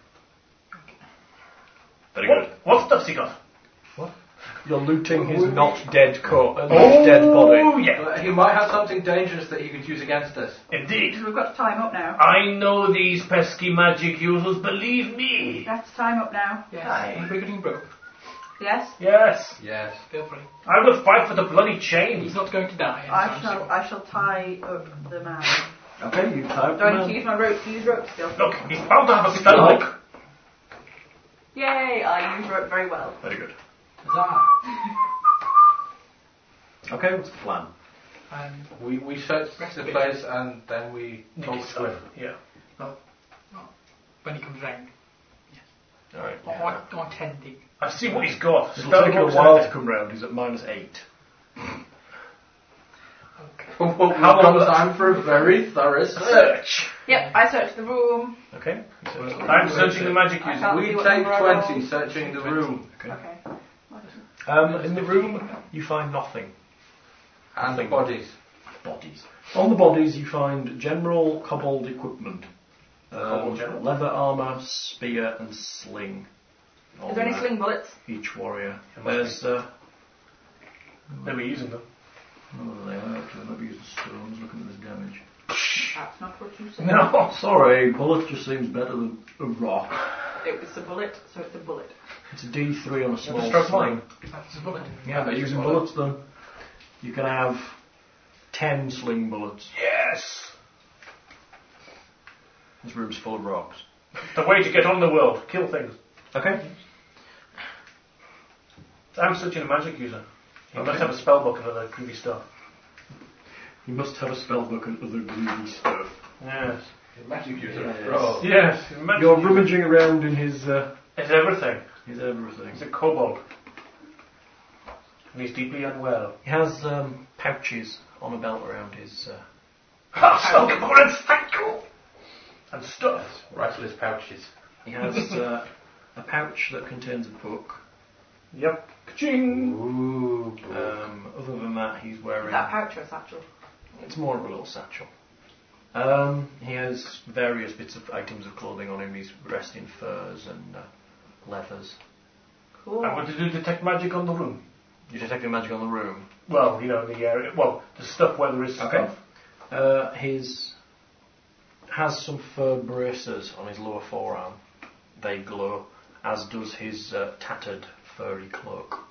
Very What, good. what stuff's he got? You're looting his not dead co- uh, not dead body. Oh, yeah. Uh, He might have something dangerous that he could use against us. Indeed. We've got to tie him up now. I know these pesky magic users, believe me. Let's tie him up now. Yes. Aye. We're getting broke. Yes? Yes. Yes. Feel free. I will fight for the bloody chain. He's not going to die. I anytime shall soon. I shall tie up the man. Okay, you type Do I them need to use my rope to use rope still? Look, he's bound to have a spell book. Yay, I use rope very well. Very good. Huzzah. Okay, what's the plan? Um, We we search Rest the of it. place and then we Nick talk his to stuff. him. Yeah. when he comes round. Alright. I, I, I'm tending. I see what he's got. It'll Spell take you a books while and to come round. He's at minus eight. Okay. Well, How we've long got will- time for a very thorough search. search. Yep, I searched the room. Okay. You search the I'm room. searching the magic I user. can't We see what take number I twenty rolled. searching the room Okay. Okay. Um, in the room, you find nothing. and the Nothing. bodies. Bodies. On the bodies, you find general kobold equipment. Um, Kobold general? leather armour, spear, and sling. Is there any On, uh, sling bullets? Each warrior. There must There's. Uh, They were using them. oh, they are actually. Maybe using stones. Looking at this damage. That's not what you said. No. Sorry, bullet just seems better than a rock. It was a bullet, so it's a bullet. It's a D three on a small Stroke sling. mine. That's a bullet. Yeah, they're using bullets then. You can have ten sling bullets. Yes. This room's full of rocks. The way to get on the world. Kill things. Okay. I'm such a magic user. You Okay. must have a spell book and other creepy stuff. You must have a spellbook and other greedy stuff. Yes. Magic user Yes. after all. Yes. Magic You're user. rummaging around in his uh, It's everything. his everything. He's a kobold. And he's deeply unwell. He has um, pouches on a belt around his. Uh, Ha! Components, thank you! And stuff. Rattle his pouches. he has uh, a pouch that contains a book. Yep. Ka-ching! Ooh. Um, other than that, he's wearing. Is that pouch or a satchel? It's more of a little satchel. Um, he has various bits of items of clothing on him. He's dressed in furs and uh, leathers. Cool. I'm going to do detect magic on the room. You're detecting magic on the room. Well, you know, the area. Well, the stuff where there is Okay. stuff. Uh, his has some fur braces on his lower forearm. They glow, as does his uh, tattered furry cloak.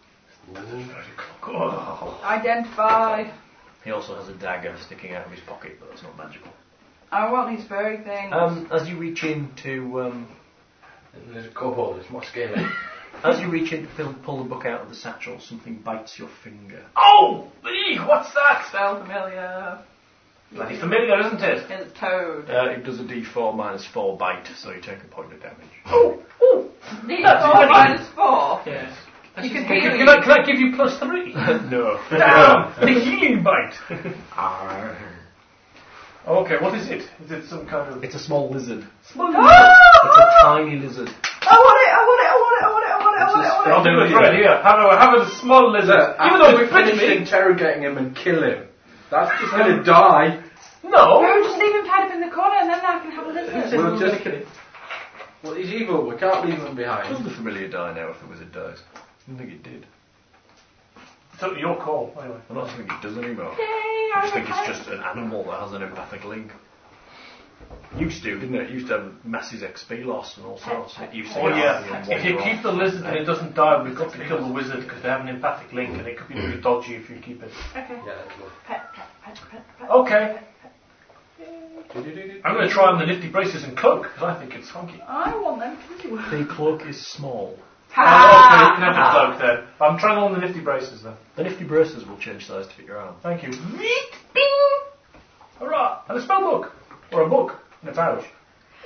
Oh. Identified. He also has a dagger sticking out of his pocket, but that's not magical. I want these furry things. Um, as you reach in to um, And there's a kobold, it's more scaly. as you reach in to pull, pull the book out of the satchel, something bites your finger. Oh! Eek, what's that? Spell familiar. Bloody familiar, isn't it? It's Toad. Uh, it does a D four minus four bite, so you take a point of damage. Oh! Oh! D That's four funny. minus four. Yes. You can Can, heal can, you. I, can I give you plus three? No. Damn! The healing bite! Arr. Okay, what is it? Is it some kind of... It's a small lizard. Small It's a tiny lizard. I want it, I want it, I want it, I want it, I want it, I want it, I want it. I'll do it right here. Have a, have a small lizard. Look, Even after though we it bit finish me. interrogating him and kill him, that's just gonna die. No! No, just leave him tied up in the corner and then I can have a lizard. We'll just kill him. Well, he's evil, we can't leave him Does behind. the familiar die now if the wizard dies? I don't think it did. It's up to your call, anyway. I don't think it does anymore. Yay, I I just think have it's just an animal that has an empathic link. Used to, didn't it? It used to have massive X P loss and all sorts. It used to Oh get yeah, high and if you wander keep off. the lizard and it doesn't die, we've got to kill the wizard because they have an empathic link and it could be really dodgy if you keep it. Okay. Yeah, that's good. Pet, pet, pet, pet, pet. Okay, Do-do-do-do. I'm going to try on the nifty braces and cloak because I think it's funky. I want them to work. The cloak is small. Oh, okay, you can have the cloak then. I'm trying on the nifty braces then. The nifty braces will change size to fit your arm. Thank you. Bing! Hurrah! And a spell book! Or a book in a pouch.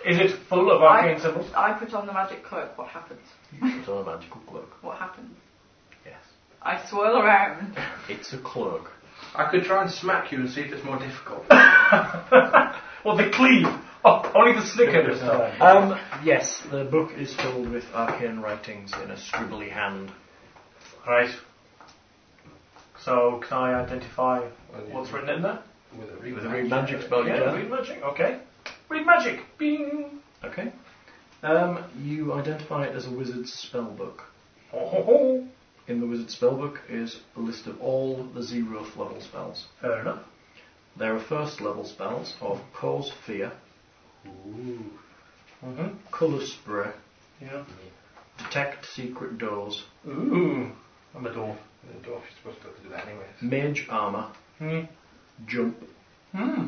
Is it full of arcane symbols? I put on the magic cloak. What happens? You put on a magical cloak. What happens? Yes. I swirl around. It's a cloak. I could try and smack you and see if it's more difficult. Well, the cleave. Oh, only the slicker this time. Um, yes, the book is filled with arcane writings in a scribbly hand. Right. So, can I identify what's written in there? With a read With a read magic spell, you Yeah, can. read magic. Okay. Read magic. Bing. Okay. Um, you identify it as a wizard's spell book. Ho, ho, ho. In the wizard's spellbook is a list of all the zeroth level spells. Fair enough. There are first level spells of Cause Fear, Ooh. Mm-hmm. Colour Spray, Yeah. Detect Secret Doors, Ooh. I'm a dwarf. The dwarf is supposed to do that anyway. Mage Armour, Hmm. Jump, Hmm.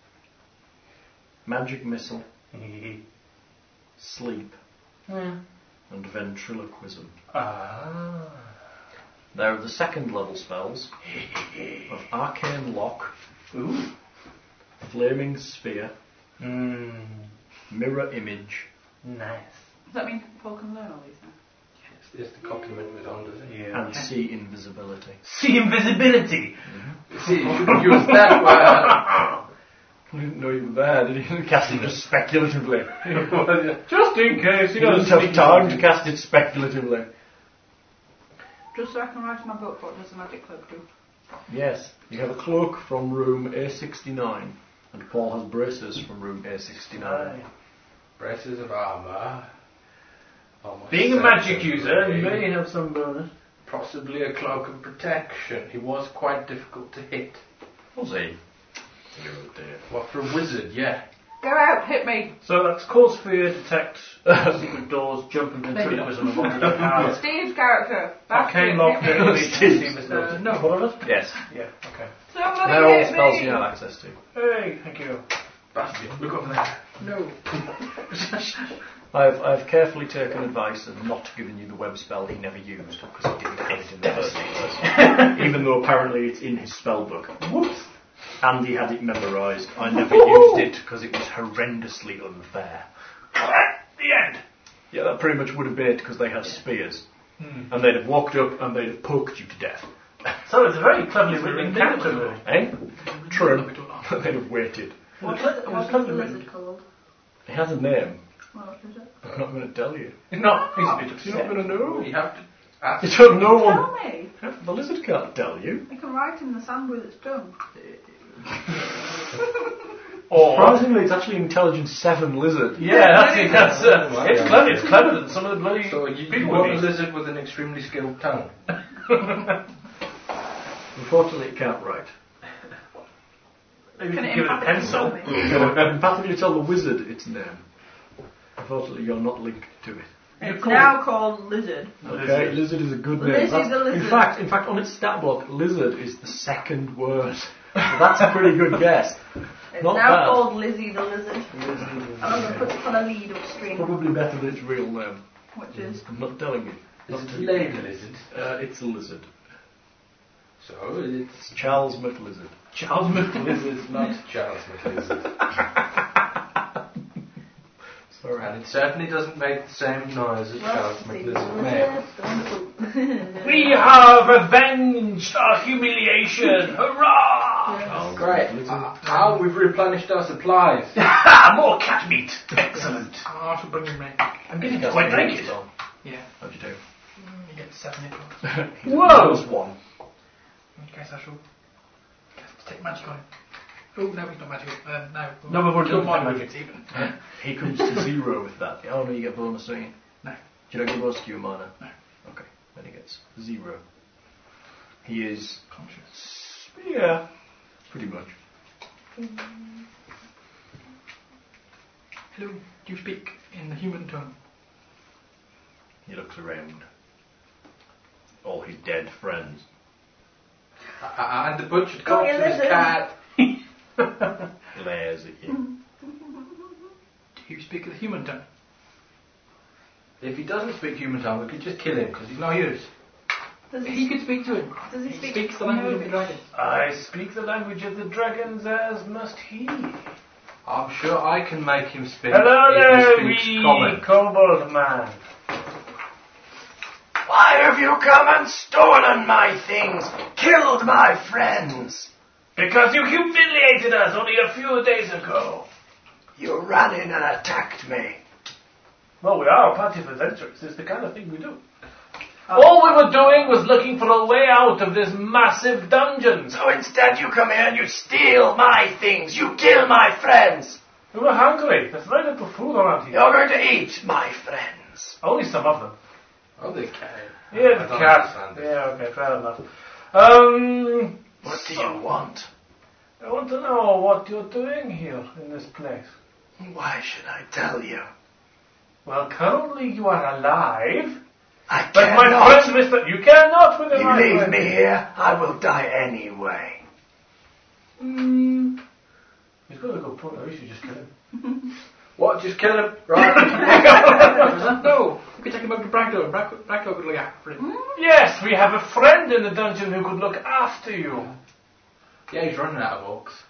Magic Missile, Hmm. Sleep, and Ventriloquism. Ah. There are the second level spells of Arcane Lock, Ooh. Flaming Sphere, Hmm. Mirror Image, Nice. Does that mean Paul can learn all these now? It's, it's the compliment with on, does it? Yeah. and See Invisibility. See invisibility. See, you should have used that word. I didn't know you were there, did he? Cast it just speculatively. Just in case. He You doesn't have time to cast it speculatively. Just so I can write in my book, what does the magic cloak do? Yes, you have a cloak from room A sixty-nine, and Paul has braces from room A sixty-nine. Braces of armour. Almost Being a magic certainly. user, you may have some bonus. Possibly a cloak of protection. He was quite difficult to hit. Was he? Oh dear. Well, for a wizard, yeah. Go out, hit me! So that's cause fear, detect, secret doors, jump and ventriloquism and what do you have? Steve's character. Arcane Bastard, lock, hit mirror me. image, Steve. see visibility. Uh, no. What of it? Yes. Yeah, okay. Somebody They're all hit spells me! you have access to. Hey, thank you. Bastard, look over there. No. I've, I've carefully taken advice and not given you the web spell he never used, because he didn't have it in the first place. Even though apparently it's in his spell book. Whoops. And he had it memorised. I never used it because it was horrendously unfair. The end. Yeah, that pretty much would have been it, because they have spears. Hmm. And they'd have walked up and they'd have poked you to death. So it's a very cleverly written encounter, really. Eh? True. They'd have waited. What It was is, what is the cleverly written. lizard called? He has a name. What is it? I'm not going to tell you. No, he's a bit You're not upset. going to know. You have to ask. You don't know one. Tell me! The lizard can't tell you. I can write in the sand with its tongue. Or, Surprisingly, it's actually intelligence seven lizard. yeah, that's it. That's, uh, Wow. it's clever. It's clever than some of the bloody So you, you people want a would be. lizard with an extremely skilled tongue. Unfortunately, it can't write. Maybe Can you it give it a empathically pencil. tell me? Empathically tell the wizard its name. Unfortunately, you're not linked to it. It's now called lizard. Okay, lizard is a good name. Lizzie That's- the lizard. In fact, in fact, on its stat block, lizard is the second word. So that's a pretty good guess. It's Not now bad. called Lizzie the lizard. And I'm going to put it on a lead upstream, Probably better than its real name. which is I'm not telling you. Is Not it a telling you. lady lizard? Uh, it's a lizard. So it's It's Charles McLizard. Charles McLizard. not Charles McLizard. Sorry. And it certainly doesn't make the same noise as Charles McLizard made. We have avenged our humiliation! Hurrah! Charles Great. McLizard. Uh, how we've replenished our supplies. Ha! More cat meat! Excellent. Oh, I should bring him in. I'm getting to That's quite the like name it. spell. Yeah. How'd you do? Mm, you get seven hit points. Whoa! Plus one. In case I shall cast detect magic on him. Oh, no, he's not magical. Uh, no. No, we've already Kill done my detect magic even. He comes to zero with that. Oh no, you get bonus, don't you? No. Do you not get bonus to your mana? No. Okay, then he gets zero. He is... Conscious. Yeah, pretty much. Hello, do you speak in the human tongue? He looks around. All his dead friends. Uh, and the butchered Go, corpse you of his lizard. cat. Glares at you. Do you speak the human tongue? If he doesn't speak human tongue, we could just kill him because he's no use. Does He he, could speak to him. does he He speak speaks the language of the Gnomish? dragon. I speak the language of the dragons, as must he. I'm sure I can make him speak. Hello if there, he speaks wee common. kobold man. Why have you come and stolen my things, killed my friends? Because you humiliated us only a few days ago. You ran in and attacked me. Well, we are a party of adventurers. It's the kind of thing we do. All we were doing was looking for a way out of this massive dungeon. So instead you come here and you steal my things, you kill my friends. We were hungry. There's very little food around here. You're going to eat my friends. Only some of them. Oh, the cat. Yeah, I the don't cat. understand this. Yeah, okay, fair enough. Um, What do you want? I want to know what you're doing here in this place. Why should I tell you? Well, currently you are alive. I But my cannot. friend, Mister, you cannot with the You right leave way. me here, I will die anyway. Mm. He's got a good point. I should just kill him. What? Just kill him? Right. No, we could take him over to Bragdo, and Bragdo, Bragdo could look after him. Yes, we have a friend in the dungeon who could look after you. Yeah, he's running out of orcs.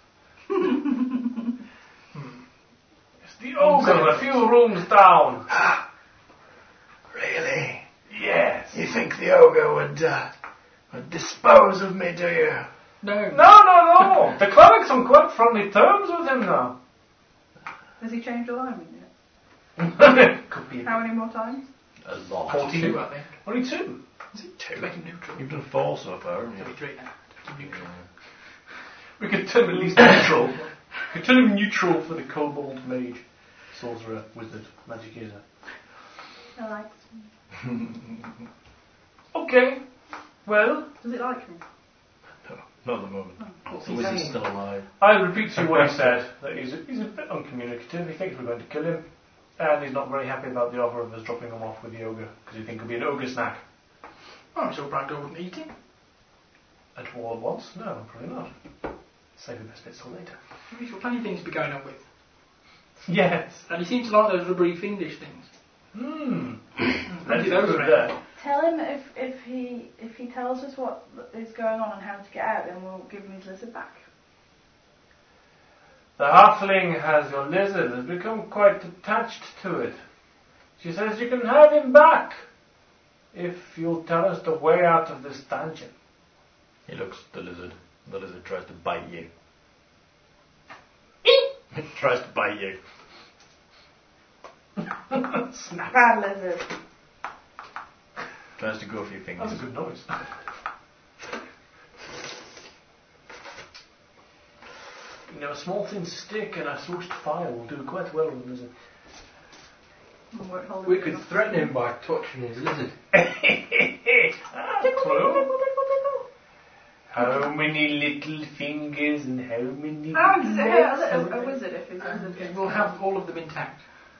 It's the ogre, a few rooms down. Ah, really? Yes. You think the ogre would, uh, would dispose of me, do you? No. No, no, no. The cleric's on quite friendly terms with him now. Has he changed alignment yet? Could be How many more times? A lot. Two, I think. only two. Is it two? Make him neutral. You've done four so far, haven't you? Three now. Neutral. We could turn him at least neutral. We could turn him neutral for the kobold mage, sorcerer, wizard, magic user. I like it. Okay. Well, Does it like me? No, not at the moment. What's The he wizard's saying? still alive. I'll repeat to you what he said, that he's a, he's a bit uncommunicative, he thinks we're going to kill him, and he's not very happy about the offer of us dropping him off with the ogre, because he thinks it'll be an ogre snack. Oh, I'm sure Bragdo wouldn't eat him. At all at once? No, probably not. Save the best bits till later. He's got plenty of things to be going on with. Yes. And he seems to like those rubbery fiendish things. Hmm. Plenty That's of those good around. there. Tell him if, if he if he tells us what is going on and how to get out, then we'll give him his lizard back. The halfling has your lizard, has become quite attached to it. She says you can have him back if you'll tell us the way out of this dungeon. He looks at the lizard. The lizard tries to bite you. It tries to bite you. Snap. Bad lizard. Tries to go for your fingers. That's a good noise. You know, a small thin stick and a sourced fire will do quite well with a lizard. I won't hold We him could enough. threaten him by touching his lizard. Ah, Tickle, clue. tickle, tickle, tickle. How many little fingers and how many... How does it hurt legs? a, a, a wizard if his lizard gets We'll have all of them intact.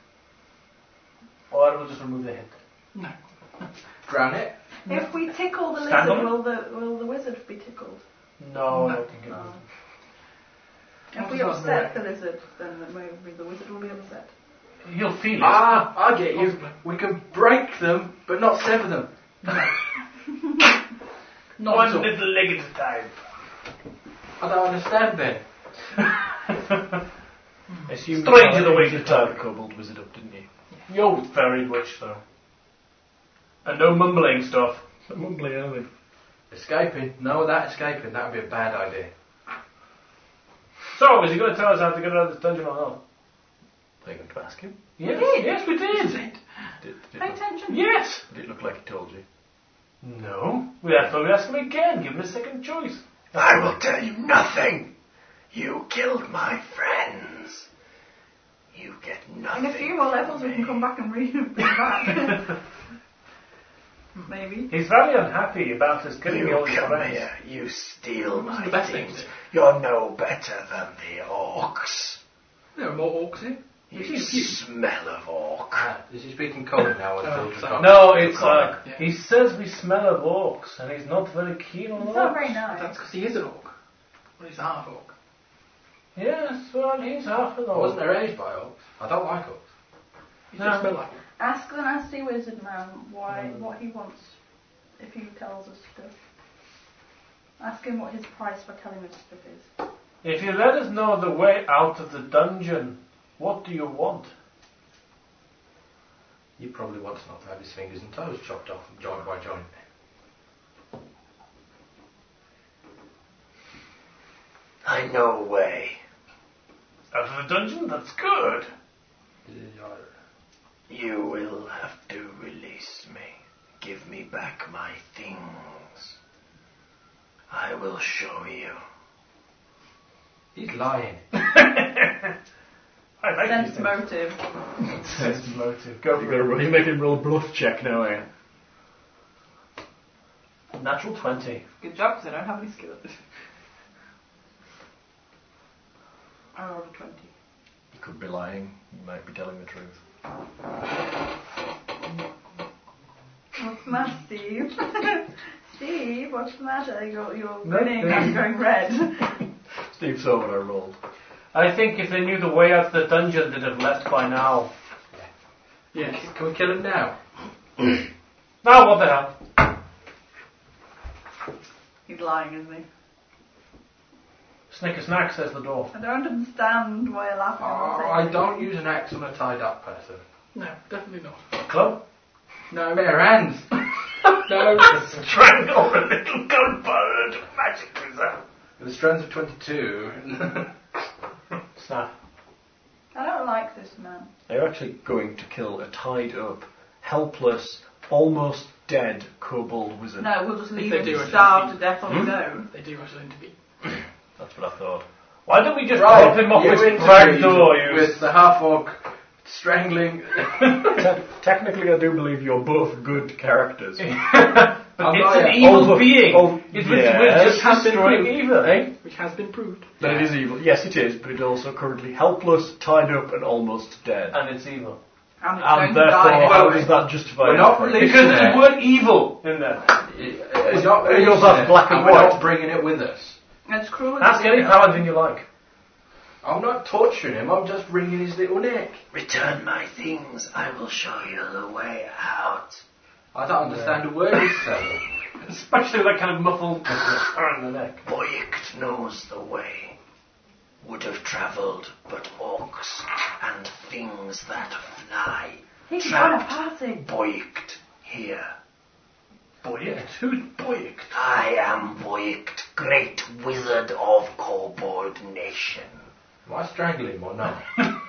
Or we'll just remove the head. No. Drown it. If we tickle the Stand lizard, on it? will the will the wizard be tickled? No, I No. don't think it No. will. If we upset the lizard, then maybe the wizard will be upset. He'll feel it. Ah, I get you. Possibly. We can break them, but not sever them. Not One at all. little leg at a time. I don't understand then. Assume Strange in the way you to tied talk. the kobold wizard up, didn't you? You're very much so. And no mumbling stuff. Mumbling, aren't Escaping? No, that escaping, that would be a bad idea. So, is he going to tell us how to get out of this dungeon or not? Are you going to ask him? Yes, did. yes, we did. Did, did, it Pay look, attention. Yes. did it look like he told you? No. We have to ask him again. Give him a second choice. I will tell you nothing. You killed my friends. You get nothing. In a few more levels, we can come back and read him back. Maybe. He's very unhappy about us killing You all his come friends. here, you steal my the best things. thing. You're no better than the orcs. There are more orcs here. You smell of orc. Ah, is he speaking common now? Or Oh, still sorry. No, it's uh, Yeah. he says we smell of orcs, and he's not very keen on It's not orcs. very That's nice. because he is an orc. Well, he's a half orc. Yes, well, he's half an I wasn't orc. raised by orcs. I don't like orcs. He No. just smell like one. Ask the nasty wizard man why Mm. what he wants if he tells us stuff. Ask him what his price for telling us stuff is. If you let us know the way out of the dungeon, what do you want? He probably wants not to have his fingers and toes chopped off joint by joint. I know a way. Out of the dungeon? That's good. You will have to release me. Give me back my things. I will show you. He's lying. I like Sense these things. motive. Sense motive. Go You for gotta it. roll, you make him roll a bluff check now, eh? Natural twenty. Good job, because I don't have any skills. I rolled a twenty. You could be lying. You might be telling the truth. What's the matter, Steve? Steve, what's the matter? You're, you're No, grinning no. and going red. Steve saw what I rolled. I think if they knew the way out of the dungeon, they'd have left by now. Yes. Can we kill him now? Now what the hell? He's lying, isn't he? Snicker snack, says the door. I don't understand why you're laughing. Oh, I don't use an axe on a tied up person. No, definitely not. Club? No. Bare hands. No. Strangle a little gunpowder magic result. With the strength of twenty-two. Snap. I don't like this man. Are you actually going to kill a tied up, helpless, almost dead kobold wizard? No, we'll just leave they him do to it, starve I to death on his own. They do actually need to be. That's what I thought. Why don't we just Right, drop him off you this interviewed back door, you... with the half-orc strangling. Te- technically, I do believe you're both good characters. but I'm it's not an yet. evil Over- being. oh, it's yes. we're just Has been destroying proved. evil, eh? Which has been proved. That it is evil. Yes, it is, but it's also currently helpless, tied up, and almost dead. And it's evil. And it's And going to therefore, die. how anyway. does that justify We're not anything? releasing Because there's it. the word evil in there. It's not You're releasing both it, black and we're white. not bringing it with us. It's cruel. Ask any paladin you like. I'm not torturing him, I'm just wringing his little neck. Return my things. I will show you the way out. I don't understand a word he's saying. Especially that kind of muffled around the neck. Boykt knows the way. Would have travelled, but orcs and things that fly. He's on a trapped party. Boykt here. Boykt? Who's Boykt? I am Boykt, great wizard of Kobold Nation. Am I strangling him or not?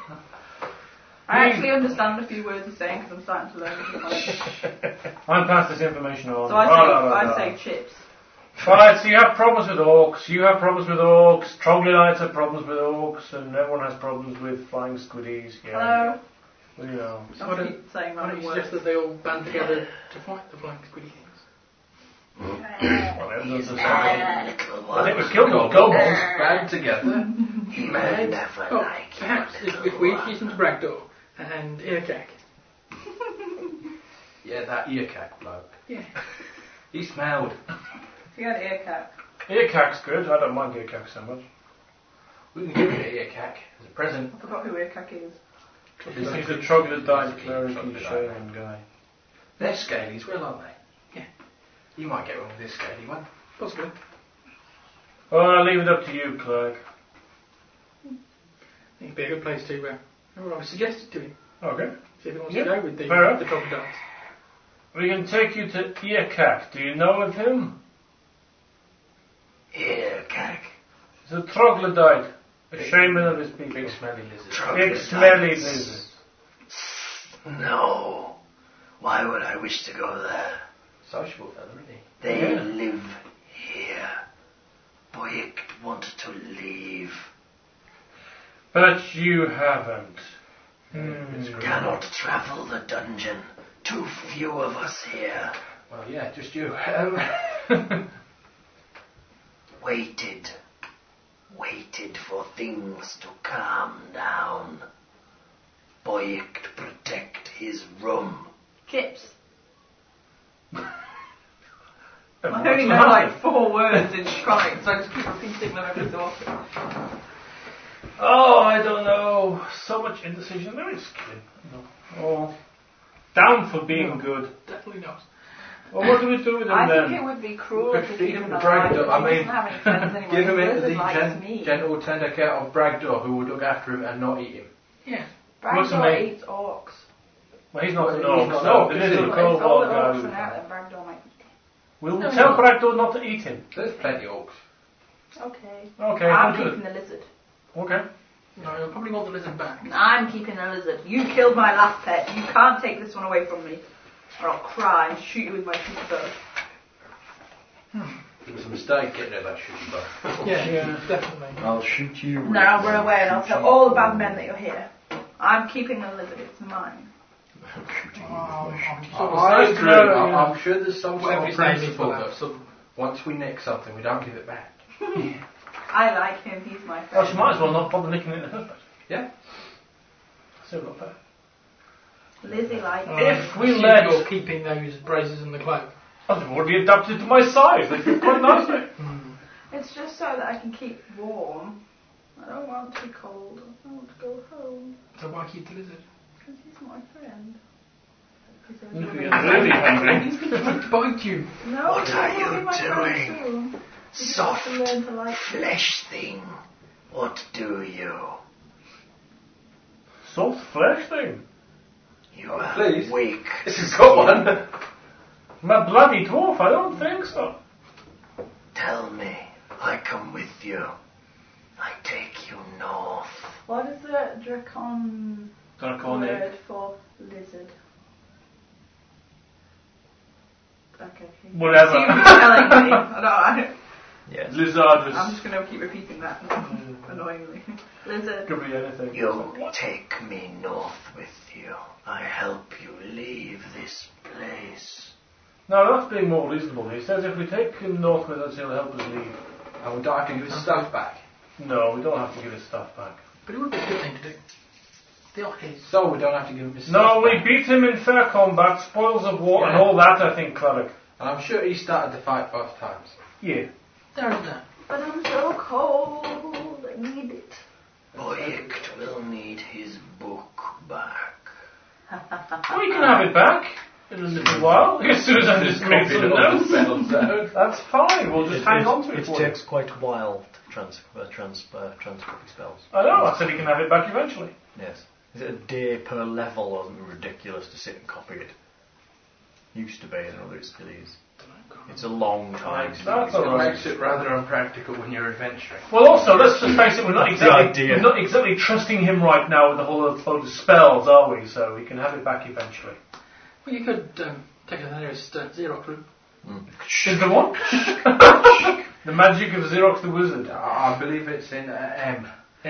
I actually understand a few words he's saying because I'm starting to learn it. I'm pass this information on. So I say, Blah, blah, blah, I blah. say chips. Right, so you have problems with orcs, you have problems with orcs, troglodytes have problems with orcs, and everyone has problems with flying squiddies. Yeah, Hello. yeah. You know. So I why don't, keep saying why don't random you words. suggest that they all band together to fight the flying squiddy things? Well, there's a- My little I think one. we've killed them. Go Band together. He may never Oh, like perhaps your if, little if we one. introduce them to Bragdor and Earcack. Yeah, that ear cack bloke. Yeah. He smelled. You had ear cap. Earcack's good, I don't mind earcack so much. We can give you an ear cack as a present. I forgot who ear cack is. He's a troglodyte cleric Troglodyte. shaman guy. They're scaly as well, aren't they? Yeah. You might get one with this scaly one. Possibly. Oh, I'll leave it up to you, clerk. I think it'd be a good place to, uh, well, I suggested to him. Okay. See if he wants Yeah, to go with the, fair enough. the crocodiles. We can take you to Earcack. Do you know of him? Earcack. He's a troglodyte, a shaman of his people. Big smelly lizard. Big Troglodytes. smelly lizard. No. Why would I wish to go there? Sociable fella, isn't he? They Yeah. live here. Boykt wanted to leave. But you haven't. Hmm. Cannot travel the dungeon. Too few of us here. Well, yeah, just you. Um, Waited. Waited for things to calm down. Boykt protect his room. Chips. And I what's only the know matter? like four words in Shrike, so I just keep repeating them every so often. Oh, I don't know. So much indecision. There is good. No. Oh, down for being good. Definitely not. Well, what do we do with him I then? think it would be cruel But to feed keep him him to alive. Bragdor. I He mean, doesn't have any friends anymore. Give him His into the lizard likes gen- me. gentle, tender care of Bragdor, who would look after him and not eat him. Yeah. What's the Bragdor name? eats orcs. Well, he's not Well, an he's orc, not so an orc, it is is he? a But cold if all the war orcs guy. are out, then Bragdor might eat We'll No, tell no. Bragdor not to eat him. There's plenty of orcs. him. Okay. Okay, I'm we'll do keeping the lizard. it. Okay. No, you'll probably want the lizard back. I'm keeping the lizard. You killed my last pet. You can't take this one away from me. Or I'll cry and shoot you with my shooter bow. It was a mistake getting at that shooting bow. Yeah, Yeah. definitely. I'll shoot you. And then I'll run away and I'll tell all the bad men that you're here. I'm keeping the lizard. It's mine. Oh, I'm I sort of I nice to agree. know, I'm, yeah. I'm sure there's some sort Whatever of his name is principle for that. that some, once we nick something, we don't give it back. I like him. He's my Well, friend. she might as well not bother nicking it in the first place. Yeah? So not fair. Lizzie likes him. If we assume let- you're keeping those braces in the cloak. Oh, they've already adapted to my size. They fit quite nicely. It's just so that I can keep warm. I don't want to be cold. I want to go home. So why keep the lizard? Because he's my friend. He's a If really you're nice really friend. hungry. He's been trying to bite you. No, What he are will you be my friend doing? soon. You just Soft have to learn to like him. flesh thing. What do you? Soft flesh thing. You are Please. weak. This has got one. My bloody dwarf, I don't think so. Tell me, I come with you. I take you north. What is the Dracon Draconic. word for lizard? Okay. okay. Whatever. Seems to be telling me. I don't, I, Yes. Lizardus. I'm just going to keep repeating that annoyingly. Lizard. Could be anything. You take me north with you. I help you leave this place. No, that's being more reasonable. He says if we take him north with us, he'll help us leave. And we don't have to give his stuff back. No, we don't have to give his stuff back. But it would be a good thing to do. The orc is. So we don't have to give him his No, stuff we back. beat him in fair combat, spoils of war, and Yeah. all that, I think, Cleric. And I'm sure he started the fight both times. Yeah. There is that. But I'm so cold. I need it. Boykt will need his book back. We can have it back in a little while, as soon as I just make some notes. That's fine, we'll just It, hang it, on to it, it for you. takes quite a while to trans, uh, trans, uh, transfer the spells. I know, I said he can have it back eventually. Yes. Is it a day per level or something ridiculous to sit and copy it? Used to be, I don't know whether it still is. It's a long time. That's It alright. makes it rather unpractical when you're adventuring. Well, also, let's just face it, we're not The exactly idea. we're not exactly trusting him right now with a whole load of spells, are we? So we can have it back eventually. Well, you could um, take it to the nearest uh, Xerox room. Is the what? The magic of Xerox the Wizard. I believe it's in uh, M.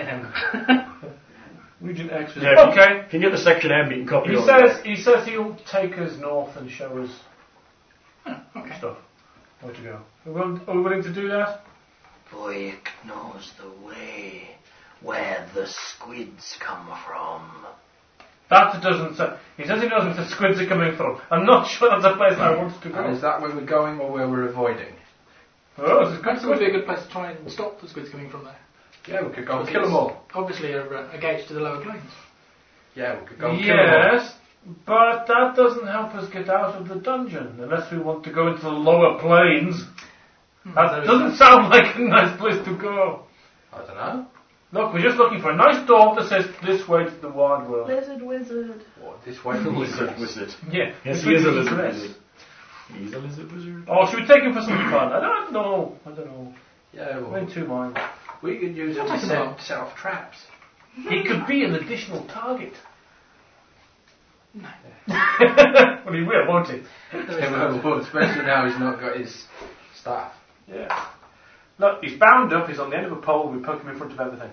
Region X. Yeah, Okay. If you can get the section M, you can copy He it on says he says he'll take us north and show us Okay. stuff. Where to go? Are we, willing, are we willing to do that? Boyk knows the way where the squids come from. That doesn't say. He says he knows where the squids are coming from. I'm not sure that's a place I want to go. And is that where we're going or where we're avoiding? Oh, this is good. Perhaps it would be a good place to try and stop the squids coming from there. Yeah, we could go and Because kill them all. Obviously, a, a gauge to the lower planes. Yeah, we could go and kill them all. Yes, but that doesn't help us get out of the dungeon unless we want to go into the lower planes. That doesn't sound like a nice place to go. I don't know. Look, we're just looking for a nice door that says this way to the wide world. Lizard wizard. What, this way to Lizard the wizard. Yeah. Yes, this he is a way to lizard Egress. wizard. He's a lizard wizard. Or should we take him for some fun? I don't know. I don't know. Yeah, I'm well, in two minds. we could use him What to is it? set, set off traps. He could be an additional target. No. Well, he will, won't he? Yeah, well, especially now he's not got his staff. Yeah. Look, he's bound up. He's on the end of a pole. We poke him in front of everything.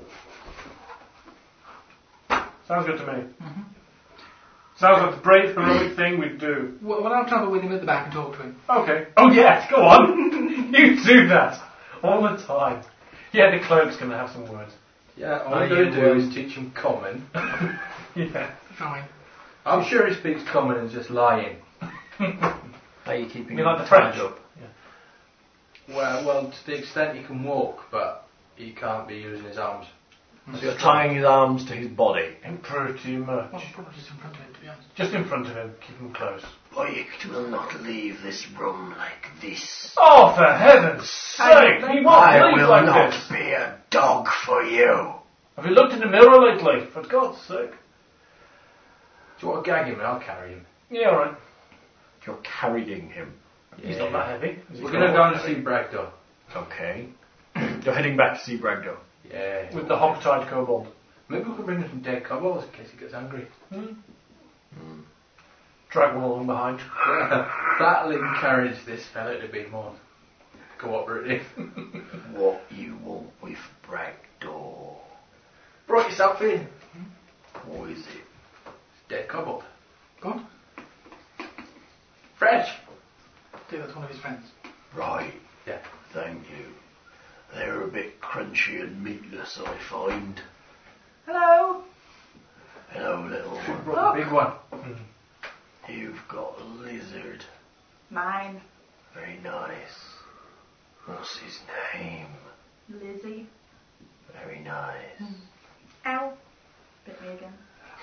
Sounds good to me. Mhm. Sounds like the brave, heroic thing we'd do. Well, well, I'll travel with him at the back and talk to him. Okay. Oh, yes, go on. You do that. All the time. Yeah, the clerk's going to have some words. Yeah, all Are I'm going you, to do um, is teach him common. Yeah. Fine. I'm sure he speaks common and is just lying. Are you keeping You him like the tied French? up? Well, well, to the extent he can walk, but he can't be using his arms. So you're tying his arms to his body. Pretty much. Well, probably just in front of him, to be honest. Just in front of him. Keep him close. Voigt will not leave this room like this. Oh, for heaven's sake! He won't I leave will like not this. be a dog for you. Have you looked in the mirror lately? For God's sake. Do you want to gag him and I'll carry him? Yeah, alright. You're carrying him. He's not that heavy. Is he? We're going to go and see Bragdor. Okay. You're heading back to see Bragdor. Yeah. With the hog-tied kobold. Maybe we can bring him some dead kobolds in case he gets angry. Hmm. Mm. Drag one along behind. That'll encourage this fella to be more cooperative. What you want with Bragdor? Brought yourself in. What is it? It's dead kobold. Go on. Fresh. I think that's one of his friends. Right. Yeah. Thank you. They're a bit crunchy and meatless, I find. Hello. Hello, little one. Brought the big one. You've got a lizard. Mine. Very nice. What's his name? Lizzie. Very nice. Ow. Bit me again.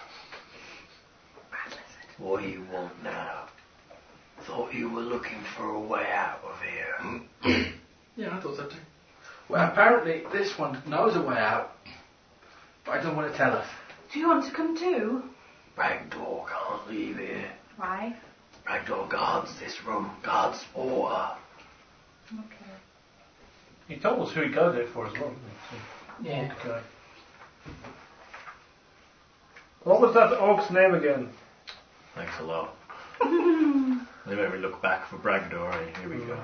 Bad lizard. What do you want now? Thought you were looking for a way out of here. Yeah, I thought so too. Well, apparently this one knows a way out, but I don't want to tell us. Do you want to come too? Bragdor can't leave here. Why? Bragdor guards this room, guards water. Okay. He told us who he got it for as well. Yeah. Okay. What was that orc's name again? Thanks a lot. They made me look back for Bragdor. Right, here we go.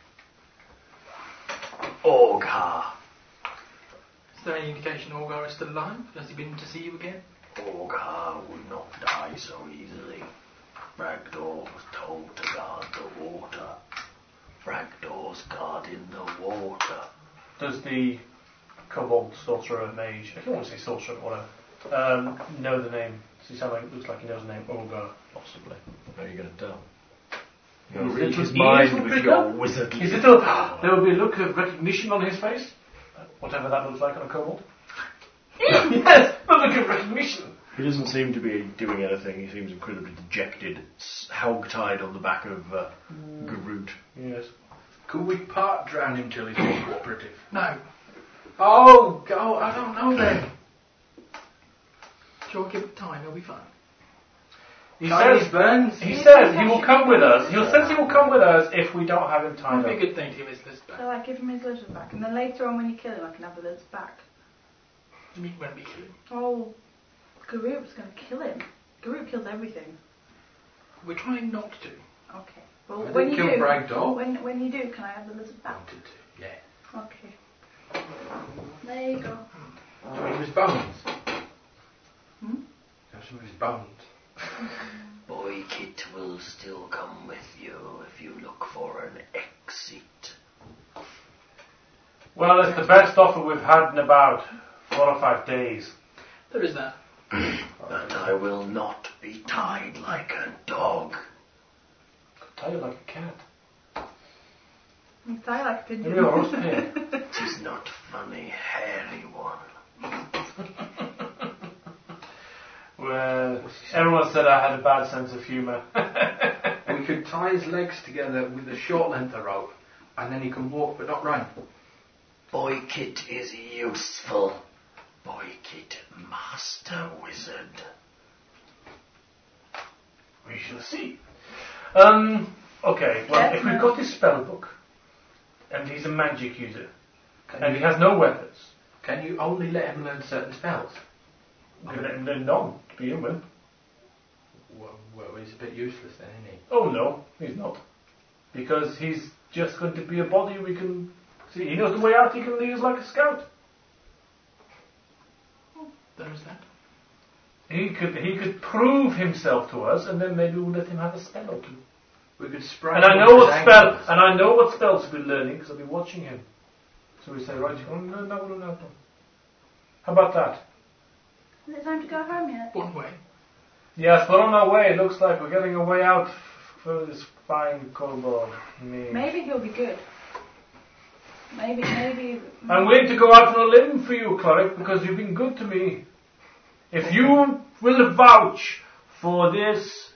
Orgar. Is there any indication Orgar is still alive? Has he been to see you again? Orgar would not die so easily. Bragdor was told to guard the water. Bragdor's guarding the water. Does the kobold sorcerer mage, I don't want to say sorcerer, whatever, um, know the name? Does he sound like, it looks like he knows the name Olga? Possibly. How are you going to tell? His You'll read little his ears mind will with pick your up. wizardly. His little, there will be a look of recognition on his face, whatever that looks like on a kobold. Yes, a look of recognition. He doesn't seem to be doing anything. He seems incredibly dejected, s- hog-tied on the back of uh, Garut. Yes. Could we part drown him till he's more cooperative? No. Oh, go! I don't know then. Sure, give it time, he'll be fine. He Tiny says, burns. he says he will come with us. He'll says he will come with us if we don't have him tied Might be up. a good thing to give his list back. So I give him his lizard back, and then later on when you kill him, I can have the lizard back. You mean when we kill him? Oh, Garup's going to kill him. Garup kills everything. We're trying not to. Okay. Well, I when didn't you kill do, Bragdor. when when you do, can I have the lizard back? Wanted to, yeah. Okay. There you go. Some of his bones. Hmm? Have some of his bones. Boy Kit will still come with you if you look for an exit. Well, it's the best offer we've had in about four or five days. There is that. But I will not be tied like a dog. Could tie you like a cat. You tie like a pigeon. Maybe a horse hair. Tis not funny, hairy one. Well, everyone said I had a bad sense of humour. We could tie his legs together with a short length of rope, and then he can walk but not run. Boy Kit is useful. Boy Kit, master wizard. We shall see. Um, okay, well, Yes, if we've no. got this spell book, and he's a magic user, Can and you, he has no weapons, can you only let him learn certain spells? we can let him learn none to begin with. Well, well, he's a bit useless then, isn't he? Oh no, he's not. Because he's just going to be a body we can see. He knows the way out, he can lead us like a scout. There is that. He could he could prove himself to us, and then maybe we'll let him have a spell or two. We could spray And I him know with what his spell, ankles. and I know what spells to be learning because I've been watching him. So we say, right, oh, no, no, no, no, no. How about that? Is it time to go home yet? One way. Yes, we're on our way. It looks like we're getting a way out f- for this fine kobold. Me. Maybe he'll be good. Maybe, maybe. I'm willing to go out on a limb for you, cleric, because you've been good to me. If you will vouch for this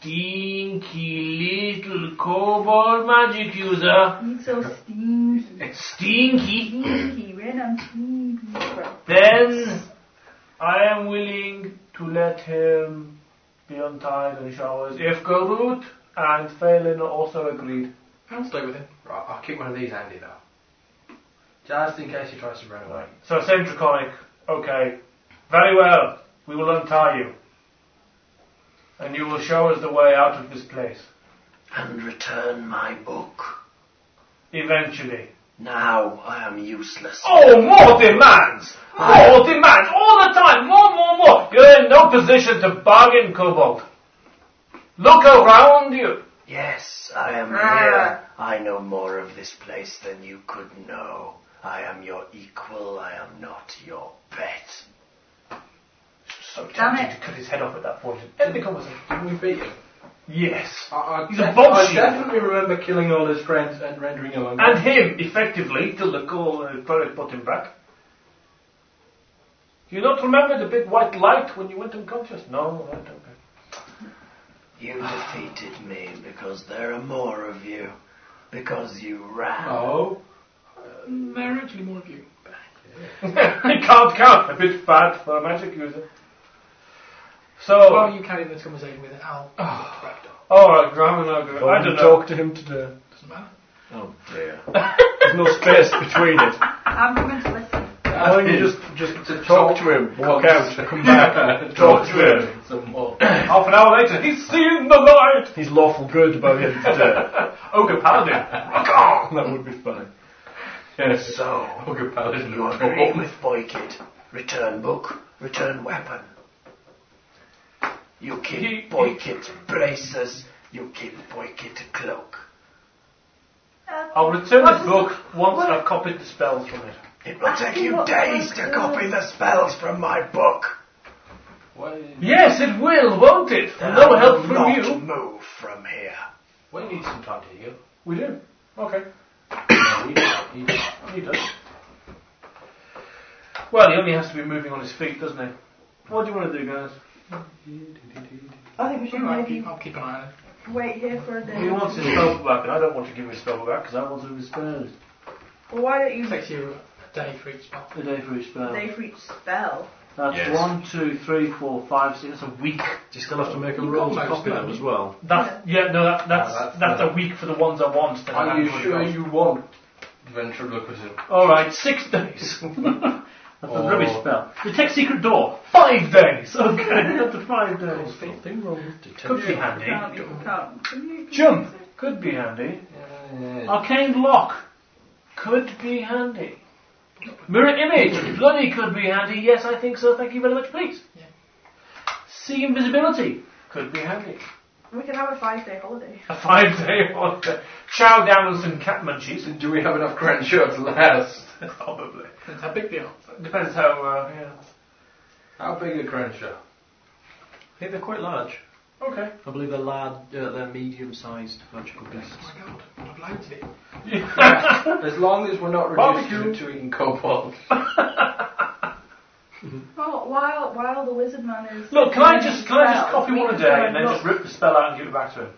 stinky little kobold magic user. He's so stinky. Stinky. Stinky, red and stinky. Then I am willing to let him be untied and showers if Garut and Phelan are also agreed. I'll stay with him. Right, I'll keep one of these handy though. Just in case he tries to run away. So I say Draconic, okay, very well, we will untie you. And you will show us the way out of this place. And return my book. Eventually. Now I am useless. Oh, more demands! More demands! All the time! More, more, more! You're in no position to bargain, Kobold. Look around you. Yes, I am Ah. here. I know more of this place than you could know. I am your equal. I am not your pet. So Damn tempted it. to cut his head off at that point. End the conversation. Didn't we beat him? Yes. I, I, He's a def- bullshit. I definitely remember killing all his friends and rendering him And unconscious. him, effectively, till the call uh, poet put him back. Do you not remember the big white light when you went unconscious? No, right, okay. You defeated me because there are more of you. Because you ran. No. Mm, There are actually more of you. I can't count. A bit fat for a magic user. So, While you carry this conversation with it, I'll correct it. alright, Graham and I go. I I don't know. talk to him today. Doesn't matter. Oh dear. There's no space between it. I'm coming to listen. Why don't you just, just To talk talk to him, walk constant. out, come back, talk to him. Some more. Half an hour later, he's seen the light! He's lawful good by the end of the day. Ogre Paladin. Rock on! That would be fine. Yes. So, Ogre Paladin. you agree with Boykit. Return book, return weapon. You keep He- Boykit braces, you keep Boykit cloak. Uh, I'll return what this is book the- once what- I've copied the spells from it. It will take you What- days what- to copy the spells from my book. Why, Yes, it will, won't it? Then No I help will from not you. move from here. we need some time to heal. We do. Okay. No, we don't. He does. He does. Well, he only has to be moving on his feet, doesn't he? What do you want to do, guys? I think we should I'll maybe keep, I'll keep an eye on it. wait here for a day. He wants his spell back, and I don't want to give him his spell back because I want to do his spells. Well, why don't you It takes you a day for each spell. A day for each spell. day for each spell? That's Yes. one, two, three, four, five, six. That's a week. Do you still have to make a You've roll got to most copy of them them. as well? That's yeah. No, that, that's No, that's- that's no. a week for the ones I want. then Are I you have sure twenty you want ventriloquism? All right, six days. That's a Or- rubbish spell. Detect secret door. Five days. Okay, up to five days. Nothing wrong with detecting. Could be You handy. can't, you can't. Can you- Jump. Could be handy. Arcane lock. Could be handy. Mirror image. Bloody could be handy. Yes, I think so. Thank you very much, please. Yeah. See invisibility. Could be handy. We can have a five day holiday. A five day holiday. Chow down on some cat munchies. Do we have enough Crenshaw to last? Probably. Depends how big they are. Depends how, uh, yeah. How big are Crenshaw? I think they're quite large. Okay. I believe they're large, uh, they're medium-sized magical beasts. Oh my god, what a loads of it. As long as we're not Barbecue. reduced to eating kobolds. Oh, while while the wizard man is. Look, can I just can I just spells, copy we one a can day go and then look. just rip the spell out and give it back to him?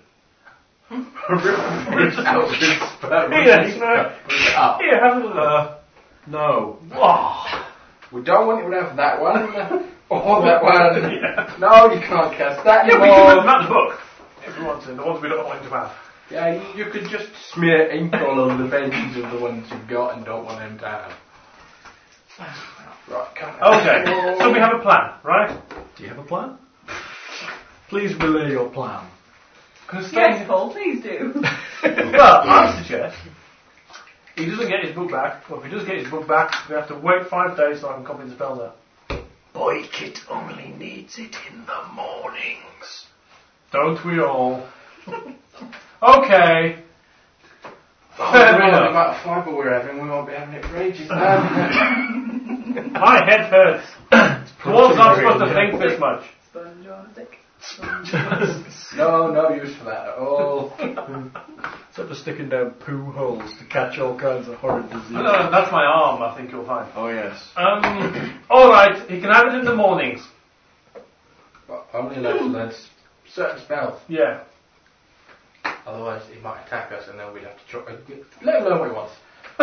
Rip out this spell. Here, you know, Ah, here, have a look. Uh, no. Oh. we don't want you to have that one. Or that one. Yeah. No, you can't cast that Yeah, we can rip anymore. them out of the book if we want to. The ones we don't want him to have. Yeah, you, you could just smear ink all over the pages of the ones you've got and don't want him to have. Right, come on. Okay, so we have a plan, right? Do you have a plan? Please relay your plan. Because Yes, Paul, please do. well, I suggest he doesn't get his book back. Well, if he does get his book back, we have to wait five days so I can copy the spells out. Boykit only needs it in the mornings. Don't we all? Okay. Oh, Fair the enough. amount of fibre we're having, we won't be having it for ages. Um, My head hurts. The one's not supposed to think this much. Sponge on a stick. no, no use for that at all. Except for sticking down poo holes to catch all kinds of horrid diseases. No, that's my arm, I think you'll find. Oh yes. Um, alright, he can have it in the mornings. But only let's, let's certain spells. Yeah. Otherwise, he might attack us, and then we'd have to try. Let him learn what he wants.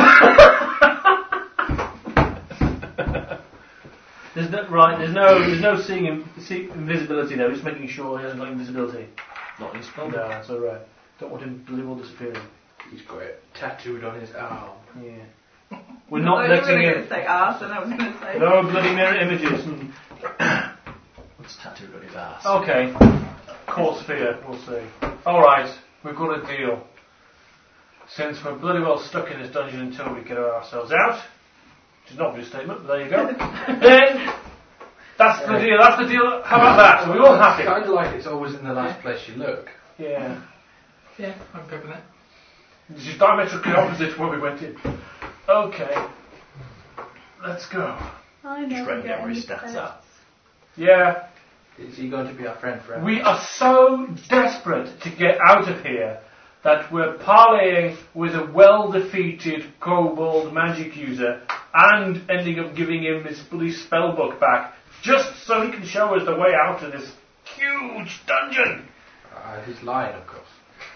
There's no right. There's no. There's no seeing, in, see, invisibility though. Just making sure he hasn't got invisibility. Not in spell. No, that's all right. Don't want him bloody well disappearing. He's got it tattooed on his arm. Yeah. We're not I letting was going him. to say arse, and I was going to say. No bloody mirror images. And What's tattooed on his ass? okay. Core sphere. We'll see. All right. We've got a deal. Since we're bloody well stuck in this dungeon until we get ourselves out, which is not a obvious statement, but there you go. Then that's the deal. That's the deal. How about that? Are we all happy? Kind of like it's always in the last place you look. Yeah. Yeah, I'm good with that. This is diametrically opposite to where we went in. Okay. Let's go. I Just know. writing down where his stats are. Yeah. Is he going to be our friend forever? We are so desperate to get out of here that we're parleying with a well-defeated kobold magic user and ending up giving him his bloody spellbook back just so he can show us the way out of this huge dungeon. Uh, he's lying, of course.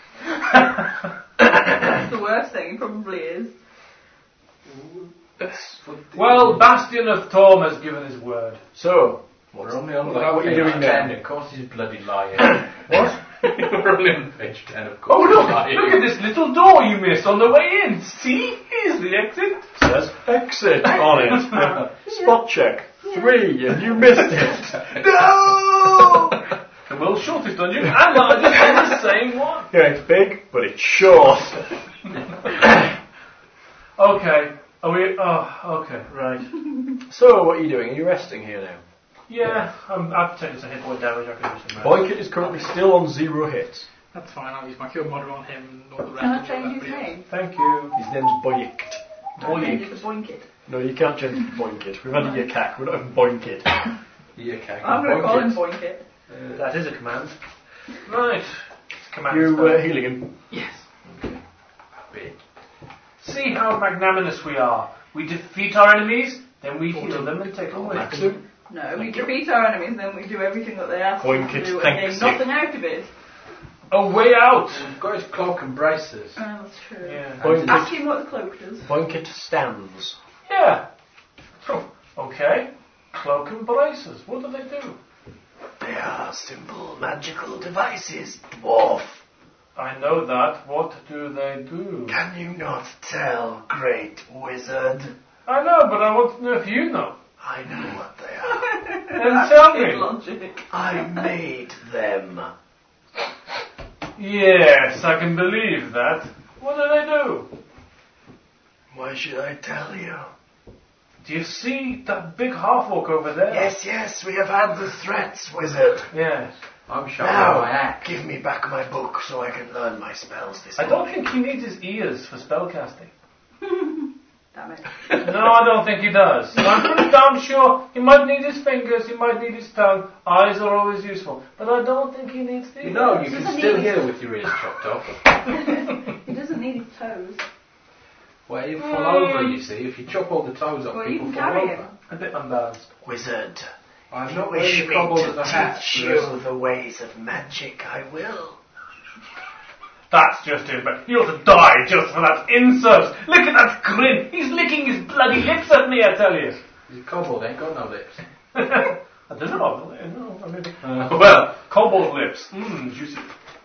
That's the worst thing. It probably is. Well, Bastion of Thorm has given his word. So, We're only on what like are you page doing ten. now? Of course he's bloody lying. What? We're only on page ten, of course. Oh, look! he's lying. Look at this little door you missed on the way in. See? Here's the exit. says exit on it. Spot check. Three, and you missed it. No! The world's shortest dungeon and largest in the same one. Yeah, it's big, but it's short. Okay. Are we? Oh, okay. Right. So, what are you doing? Are you resting here now? Yeah, I'm, I've taken some hit point damage. I can do some rest. Boykin is currently still on zero hits. That's fine, I'll use my kill model on him and all the rest. Can I of change his everybody else. name? Thank you. His name's Boyk. Can I change Boyk. it to Boinkit? No, you can't change it to Boinkit. We've had a Yakak, we're not having Boinkit. Yeah, okay. I'm going to call him Boinkit. Uh, that is a command. Right. It's a command. You spell. uh, healing him? Yes. See how magnanimous we are. We defeat our enemies, then we heal them and take them away. Excellent. No, we defeat our enemies, then we do everything that they ask us Boinkit, to do and thanks gain you. nothing out of it. A way out. We've got his cloak and braces. Oh, that's true. Yeah. Boinkit, Ask him what the cloak does. Boinkit stands. Yeah. Oh, okay. Cloak and braces. What do they do? They are simple magical devices, dwarf. I know that. What do they do? Can you not tell, great wizard? I know, but I want to know if you know. I know what they are. Then tell Good me. logic. I made them. Yes, I can believe that. What do they do? Why should I tell you? Do you see that big half-orc over there? Yes, yes, we have had the threats, wizard. Yes. I'm showing my Now, axe. give me back my book so I can learn my spells this I don't morning. think he needs his ears for spellcasting. Damn it. No, I don't think he does. I'm pretty damn sure he might need his fingers, he might need his tongue. Eyes are always useful. But I don't think he needs the You know, you Doesn't can he- still hear with your ears chopped off. He doesn't need his toes. Well, you fall over, you see. If you chop all the toes off, Well, you people can fall carry over. him. A bit unbalanced. Wizard, I'm if not you wearing wish the me kobold to as a hat. teach you the ways of magic, I will. That's just it, but he ought to die just for that insult. Look at that grin. He's licking his bloody lips at me, I tell you. The kobold ain't got no lips. I don't know. No, I mean, Uh, well, kobold lips. Mmm, juicy.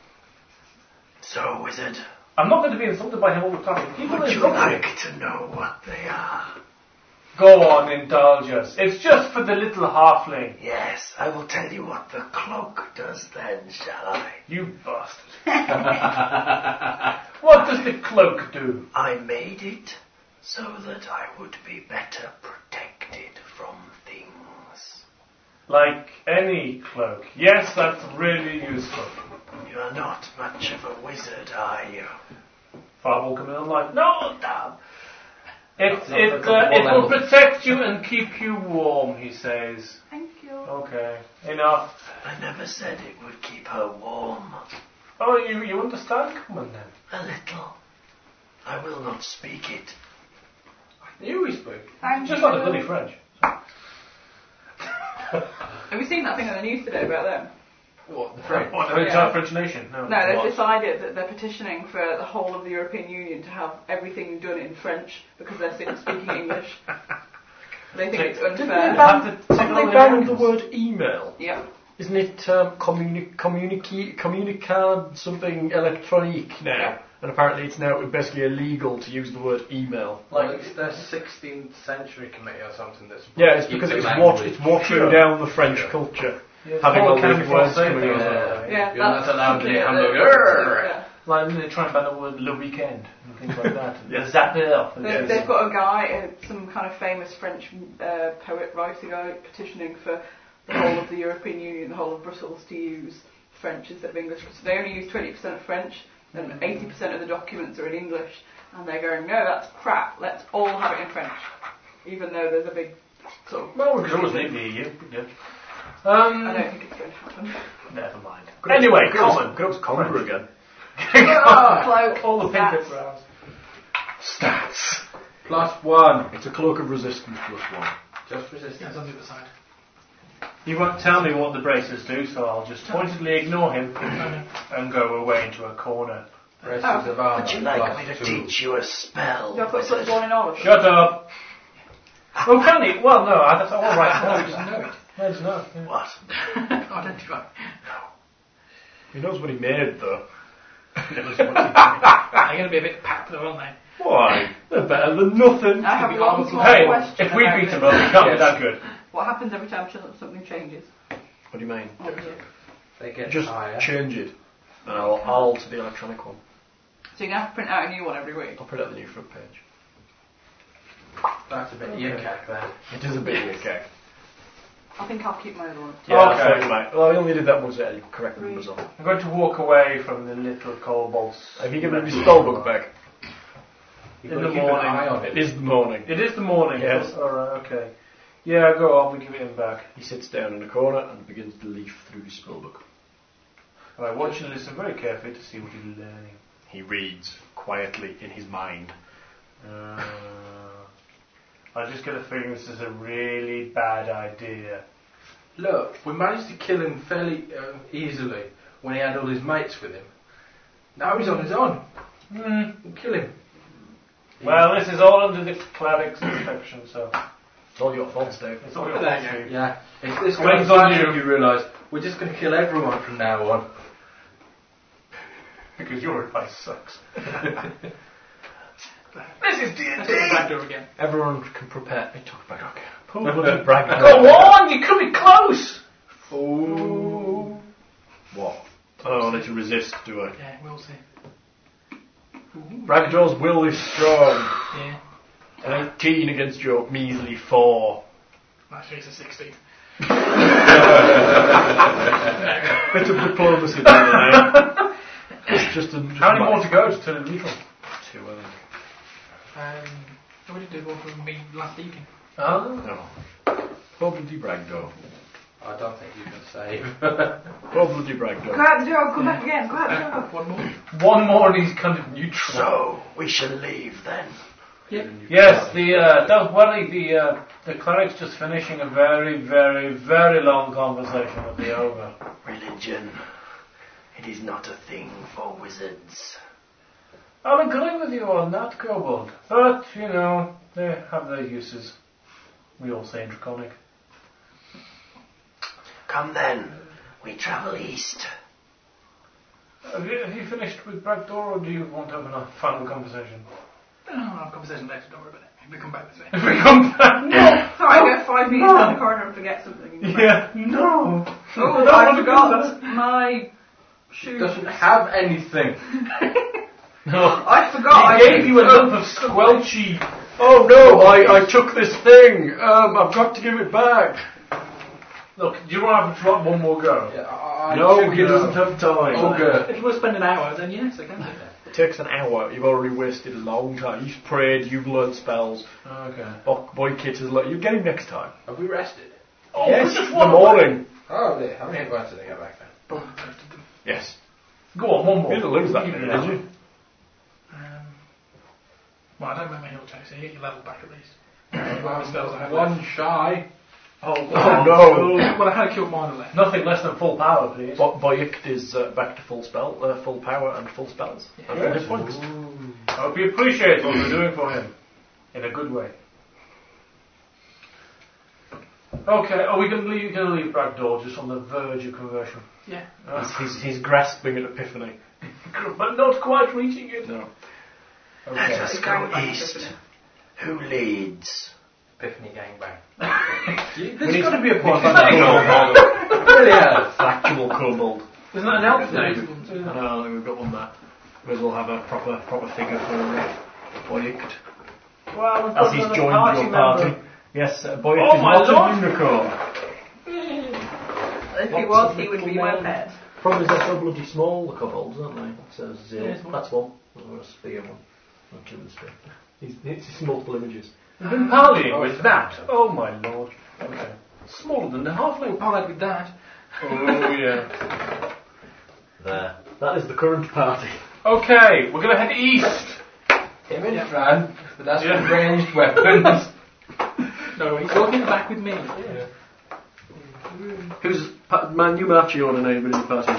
So, wizard, I'm not going to be insulted by him all the time. Keep on would you insulting. like to know what they are? Go on, indulge us. It's just for the little halfling. Yes, I will tell you what the cloak does then, shall I? You bastard. What does the cloak do? I made it so that I would be better protected from things. Like any cloak. Yes, that's really useful. You are not much of a wizard, are you? Fireball coming on like, no, damn. It, Not- not it, the uh, it will level. protect you and keep you warm, he says. Thank you. Okay, enough. I never said it would keep her warm. Oh, you, you understand? Come on then. A little. I will not speak it. I knew he spoke. Thank Just you. like the bloody French. Have you seen that thing on the news today about them? What, the French? What, the entire French nation? No. No, they've What? decided that they're petitioning for the whole of the European Union to have everything done in French because they're sick of speaking English. They think it's Didn't they unfair. ban, Have to take haven't all they the banned the Americans. word email? Yeah. Isn't it um, communi- communicate, communicard something electronic now? Yeah. And apparently it's now basically illegal to use the word email. Like it's the sixteenth century committee or something that's. Yeah, it's keep because the it's, language wat- it's watering pure. down the French Yeah. culture. Yeah, Having whole all these Canada words Francais coming thing, out. uh, Yeah, You're not that's allowed to something eat that hamburger. they're- yeah. Like they try and ban the word le weekend and things like that. Yes. Zap it up. and They, it's- they've got a guy, uh, some kind of famous French uh, poet, writer guy, petitioning for the whole of the European Union, the whole of Brussels, to use French instead of English. Because they only use twenty percent of French, and eighty percent of the documents are in English. And they're going, no, that's crap. Let's all have it in French, even though there's a big sort of. Well, we could always leave the E U. Yeah. Um, I don't think it's going to happen. Never mind. Could Anyway, could common. Could always conquer French. again. Oh, cloak. All the pink That's- brows. Stats. Plus one. It's a cloak of resistance plus one. Just Yeah, resistance. it's on the other side. You won't tell me what the braces do, so I'll just pointedly ignore him I know. and go away into a corner. Braces Oh. of armor. Would you like plus me to two. teach you a spell? Do I put plus one in all of them? Shut up! Oh, can he? Well, no, I, that's all right. No, No, he doesn't know it. There's no. Yeah. What? Identify. He knows what he made though. They're going to be a bit packed though, aren't they? Why? They're better than nothing. I have Could be one harmless. small Hey, question. if we about beat this. him up, he can't be Yes. that good. What happens every time something changes? What do you mean? They get Just higher. change it. And I'll, I'll alter the electronic one. So you're going to have to print out a new one every week. I'll put it on the new front page. That's a bit yuck then. It is a bit of a cake. I think I'll keep my other one. Yeah, Okay. that's fine, mate. Well, I only did that once there. You correct the numbers on. I'm going to walk away from the little kobolds. Have you given him his spellbook back? You've In got to the keep an morning. eye on It it. is the morning. It is the morning. Yes. Alright, okay. Yeah, go on, we give it him back. He sits down in a corner and begins to leaf through his spellbook. I want you to listen very carefully to see what he's learning. He reads quietly in his mind. Uh, I just get a feeling this is a really bad idea. Look, we managed to kill him fairly uh, easily when he had all his mates with him. Now he's on his own. Hmm. We'll kill him. Well, this is all under the cleric's inspection, so It's all your fault, Dave. it's all your There you fault, go. Steve. Yeah. It's this When's kind of on time you? you realise we're just going to kill everyone from now on. Because your advice sucks. This is D and Let's go D. back door again. Everyone can prepare. It took back. Okay. Probably brag. Go on, you could be close. Ooh. What? Oh, I need to resist, do I? Yeah, we'll see. Ragdoll's will is strong. Yeah. nineteen against your measly four. Actually, it's a sixteen. Bit of diplomacy there, eh? It's just a. Just How many like more to go to turn it neutral? Two, I think. Um, we did do one from me last evening. Oh. No. Probably Bragdo. I don't think you can save. Probably Bragdo. Go out the door, come back again, go out the door. One more. One more and he's kind of neutral. So, we shall leave then. Yep. Yes, the uh, don't worry, the uh, the cleric's just finishing a very, very, very long conversation with the ogre. Religion. It is not a thing for wizards. I'll agree with you on that, Kobold. But, you know, they have their uses. We all say in Draconic. Come then. We travel east. Have you, have you finished with Bragdor, or do you want to have a final conversation? Oh, I'll have a conversation later, don't worry about it. We come back this way. If we come back... No! Sorry, I go five metres down the corridor and forget something. Yeah, no! Oh, don't I want to do forgot my shoes. Doesn't have anything. No. I forgot. He I gave you a lump of squelchy. Oh no, I, I took this thing. Um, I've got to give it back. Look, do you want to have a drop one more go? Yeah, I, I No, should he know. doesn't have time. Ogre. If you want to spend an hour, then yes, I can do that. It takes an hour. You've already wasted a long time. You've prayed. You've learned spells. Okay. Bo- Boy Kit has learned. You get him next time. Have we rested? Oh, yes, we just in the want- morning. Oh, dear. How many hit points did they get back then? Boom, toasted them. Yes. Go on, one more. You didn't lose that Keep many, it did you? Um, well, I don't make my heal check, so you get your level back at least. What spells I have One left. shy. Oh, Oh, no. Well, I had killed mine left. Nothing less than full power, please. Bo- Boyikt is uh, back to full spell, uh, full power and full spells. And full Yes. hit points. I hope he appreciates what we're doing for him. In a good way. Okay, are we going to leave, going to leave Ragdoll just on the verge of conversion? Yeah. Uh, He's, he's, he's grasping at epiphany. but not quite reaching it. No. Let Okay. us It's go going back east. to Who leads? Epiphany gangbang. We There's need- got to be a point. Brilliant. Brilliant. Actual kobold. Isn't that an elf name? I know, we've got one there. May as well have a proper proper figure for uh, Boyikt. Well, we've As got he's another joined party your party. member. Yes, uh, Boyikt Oh, is my not lord. a unicorn. If he Lots was, of he would little be my men. pet. Problem is they're so bloody small, the kobolds, aren't they? So zero. Yeah, it's one. That's one. Or a spear one. Not two of the spear. He's, it's just multiple images. You've been parleying with that. Oh my lord. Okay. Smaller than the Oh, halfling. parlayed with that. Oh yeah. There. That is the current party. Okay, we're going to head east. Him in front, but that's Yeah. with ranged weapons. No, he's walking back with me. Who's pa- my new marching order? Anybody in the party?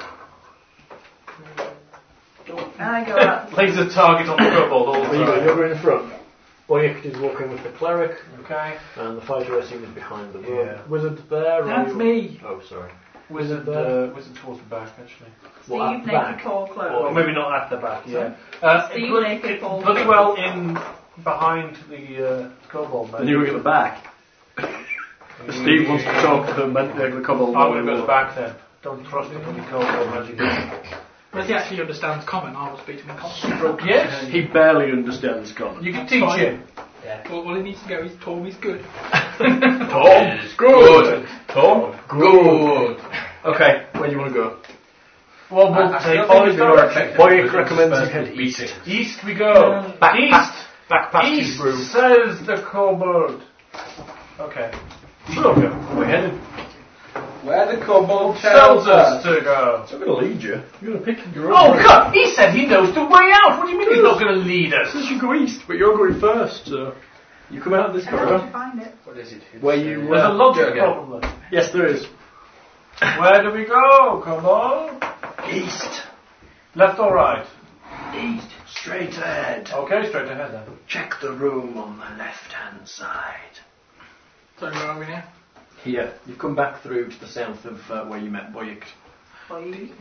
And I go out. Laser target on the kobold all the There you go. time. You're going in front. Boyikt is walking with the cleric, Okay. and the fighter I assume is behind the room. Yeah. Wizard there. or That's you- me. Oh, sorry. Wizard, there. uh, wizard towards the back, actually. What, at Steve the naked back? tall Or clothes. maybe not at the back, yeah. Uh, Steve bloody, naked tall bloody clothes. well in behind the uh, kobold man. And you're at the back. Steve wants to talk to the, men- uh, the kobold. I'm going to go to the back then. Don't trust the bloody kobold magic. But if he actually understands common, I will speak to him in common. Yes, He barely understands common. you can teach him. Well, well, he needs to go. He's tall. He's good. Tom, Good. Tom, Good. Okay, where do you want to go? Well, we'll I- I take still all think his it's more direction. effective Boyick because recommends it's you head supposed to be east. eating. East we go. Back east. past, back past his East room. says the kobold. Okay. So We're headed. Where the kobold tells tells us us. to go. I'm going to lead you. You're going to pick your own. Oh, route. God! He said he knows the way out. What do you mean he's not going to lead us? Says you go east, but you're going first. So you come out of this How did you corridor. find it? What is it? It's, Where you, uh, There's a logic Jurgen. problem there. Yes, there is. Where do we go, kobold? East. Left or right? East. Straight ahead. Okay, straight ahead then. Check the room on the left-hand side. So where are we now? Here, you've come back through to the south of uh, where you met Boyick, Please.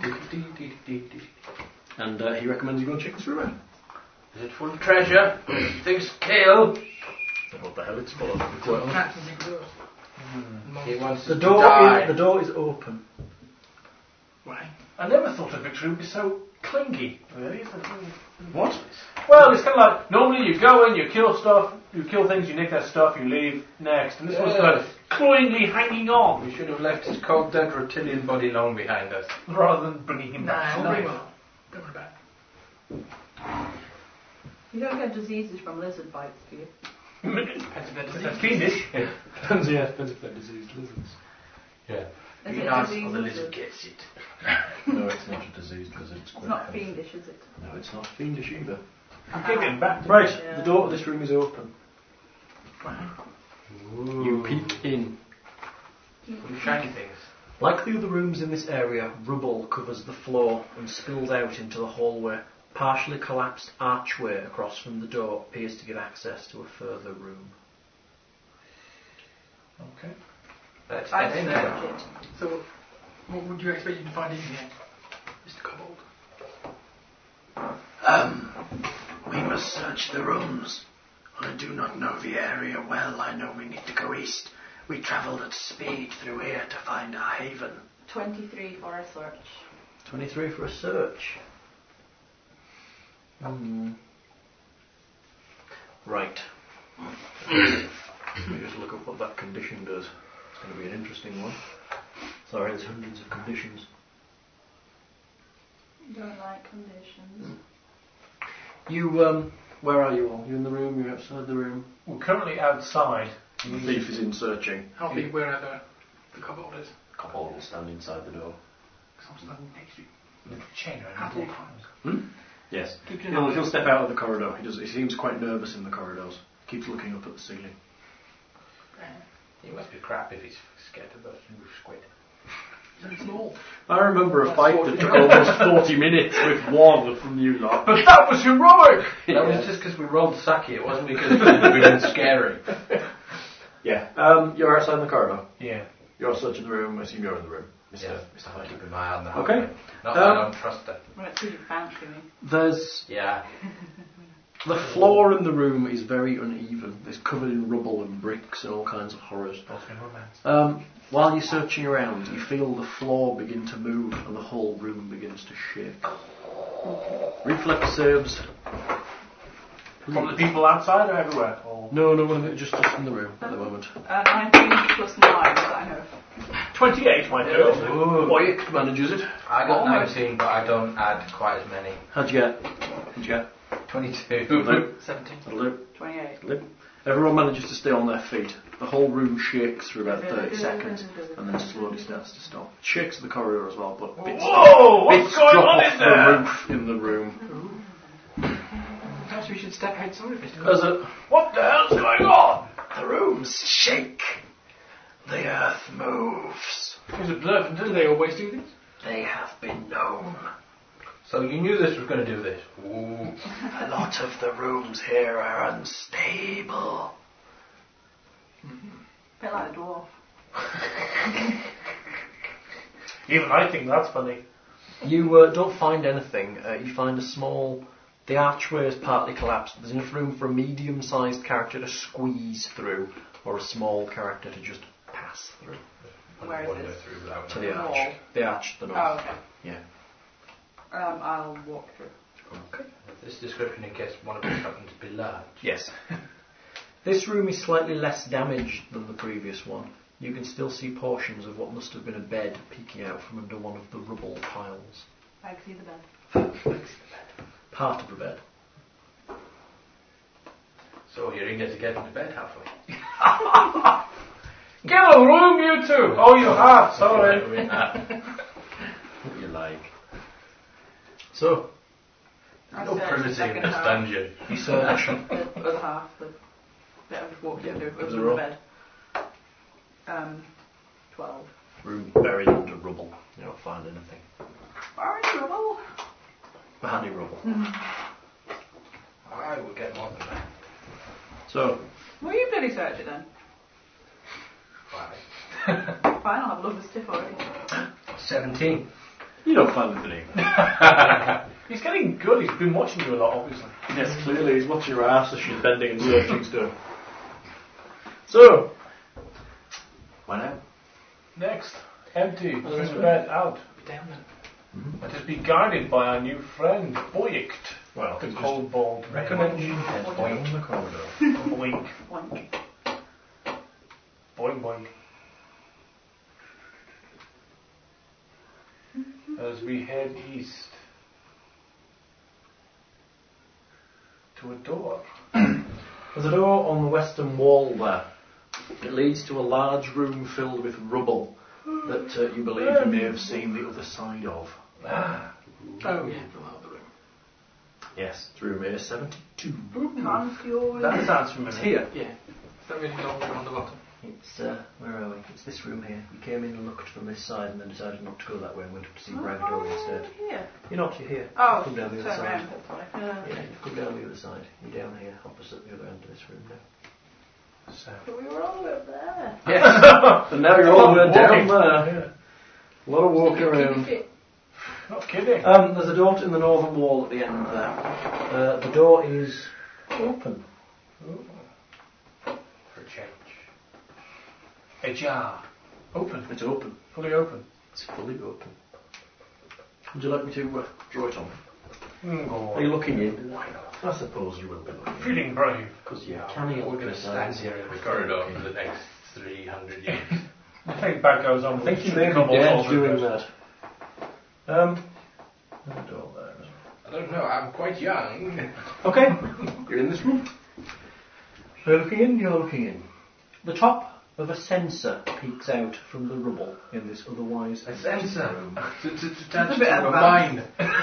and uh, he recommends you go and check this room out. Is it full of treasure? Things kill. What the hell it's full of? to be quite honest. Cats and things else. He wants The us door, to die. is, the door is open. Why? I never thought a victory would be so clingy, really. What? Well, it's kind of like, normally you go in, you kill stuff, you kill things, you nick their stuff, you leave, next. And this one's kind of cloyingly hanging on, We should have left his cold dead reptilian body long behind us. rather than bringing him Nah, back to not very life. well. Don't worry about it. You don't get diseases from lizard bites, do you? Depends if they're That's diseased. fiendish. Depends, yeah, depends if they're diseased lizards. Yeah. Is Be it nice disease or the lizard? lizard gets it. No, it's not a diseased lizard. It's, It's not fiendish, is it? No, it's not fiendish either. Give him back to Right, Yeah. the door of this room is open. Ooh. You peek in. Some shiny things. Like the other rooms in this area, rubble covers the floor and spills out into the hallway. Partially collapsed archway across from the door appears to give access to a further room. Okay. Let's I get in search there. it. So, what would you expect you to find in here, Mister Kobold? Um, we must search the rooms. I do not know the area well. I know we need to go east. We travelled at speed through here to find our haven. twenty-three for a search. twenty-three for a search. Hmm. Right. Let me just look up what that condition does. It's going to be an interesting one. Sorry, there's hundreds of conditions. Don't like conditions. You, um, where are you all? You in the room? You outside the room? We're currently outside. The thief is in searching. I'll be wherever the Kobold is. Kobold will stand inside the door. Because I'm standing next to you. With the chain around At his all neck. times. Yes. Keep your He'll, eye he'll on. step out of the corridor. He does. He seems quite nervous in the corridors. Keeps looking up at the ceiling. He must be crap if he's scared of those squid. Very small. I remember a That's fight forty that took minutes. almost forty minutes with one from you lot. But that was heroic! That was just because we rolled Saki, it wasn't because we weren't scary. Yeah. Um, you're outside in the corridor. Yeah. You're searching the room. I assume you're in the room. Yeah, Mister I'm keeping my eye on the Okay. hallway. Not that Um, I don't trust her. Well, it's really fancy me. There's Yeah. the floor in the room is very uneven. It's covered in rubble and bricks and all kinds of horrors. Um, while you're searching around, you feel the floor begin to move and the whole room begins to shake. Reflex saves. From the people outside or everywhere? Or No, no, one of it just just in the room at the moment. Uh, nineteen plus nine, is that enough? twenty-eight might do it. Boyk manages it. I got Almost. nineteen, but I don't add quite as many. How'd you get? How'd you get? twenty-two. That'll do. seventeen. That'll do. twenty-eight. That'll do. Everyone manages to stay on their feet. The whole room shakes for about thirty seconds and then slowly starts to stop. It shakes the corridor as well, but bits, Whoa! What's bits going drop on off in the there? roof in the room. Perhaps we should step outside, Mister There's a What the hell's going on? The rooms shake. The earth moves. He's observant, Do isn't they always do this? They have been known. So you knew this was going to do this. Ooh. A lot of the rooms here are unstable. A bit like a dwarf. Even I think that's funny. You uh, don't find anything. Uh, you find a small... The archway is partly collapsed. There's enough room for a medium-sized character to squeeze through, or a small character to just pass through. Where is Wander this? through without To the Wall. arch. The arch to the north. Oh, okay. Yeah. Um, I'll walk through. Okay. This description in case one of us happens to be large. Yes. This room is slightly less damaged than the previous one. You can still see portions of what must have been a bed peeking out from under one of the rubble piles. I can see the bed. Part of the bed. So you're eager to get into bed halfway. Get a room, you two! Oh, you have, sorry. what you like. So, I No searched the privacy in second this half. dungeon. you search. The other half, the bit I just walked into, it was a in the roll. bed. Um, twelve. Room buried under rubble. You don't find anything. Are you trouble? Behind the rubble. I will get more than that. So, Will you bloody search it then? Why? Fine, I'll have a look at the stiff already. Seventeen. you don't find anything. He's getting good. He's been watching you a lot, obviously. Yes, clearly he's watching your ass as she's bending and searching stuff. So, why now? Next, empty. Bring the bed out. Be down then. Let us be guarded by our new friend, Boykt. Well, The just cold bald reckoning head boing the corridor. Boink. Oink. Boing boing. As we head east to a door. There's a door on the western wall there. It leads to a large room filled with rubble that uh, you believe you may have seen the other side of. Oh, yeah, from the other room. Yes, it's room A seventy-two. Can't yours. That sounds It's familiar. here. Yeah. It's that really long room on the bottom. It's, uh, where are we? It's this room here. We came in and looked from this side and then decided not to go that way and went up to see Oh, Bragdor instead. here. You're not, you're here. Oh, Come down the turn other around. side. That's why. Uh, Yeah, you've come down the other side. You're down here, opposite the other end of this room now. So. But we were all up there. Yes. And now you're all the way Walking. down there. A lot of walking around. Not kidding. Um, there's a door in the northern wall at the end there. Uh, the door is open. For a change. Ajar. Open. It's open. Fully open. It's fully open. Would you like me to uh, draw it on? Mm, go Are you on. looking in? I suppose you will be looking in. Feeling brave. Because you Yeah, canny we're old going to stand here in the corridor for the next three hundred years. I think that goes on. I think you may be dead doing that. Um, there's a door there as well. I don't know, I'm quite young. Okay, you're in this room. So you're looking in, you're looking in. The top of a sensor peeks out from the rubble in this otherwise A empty sensor. room. To, to, to attach a to bit a advanced.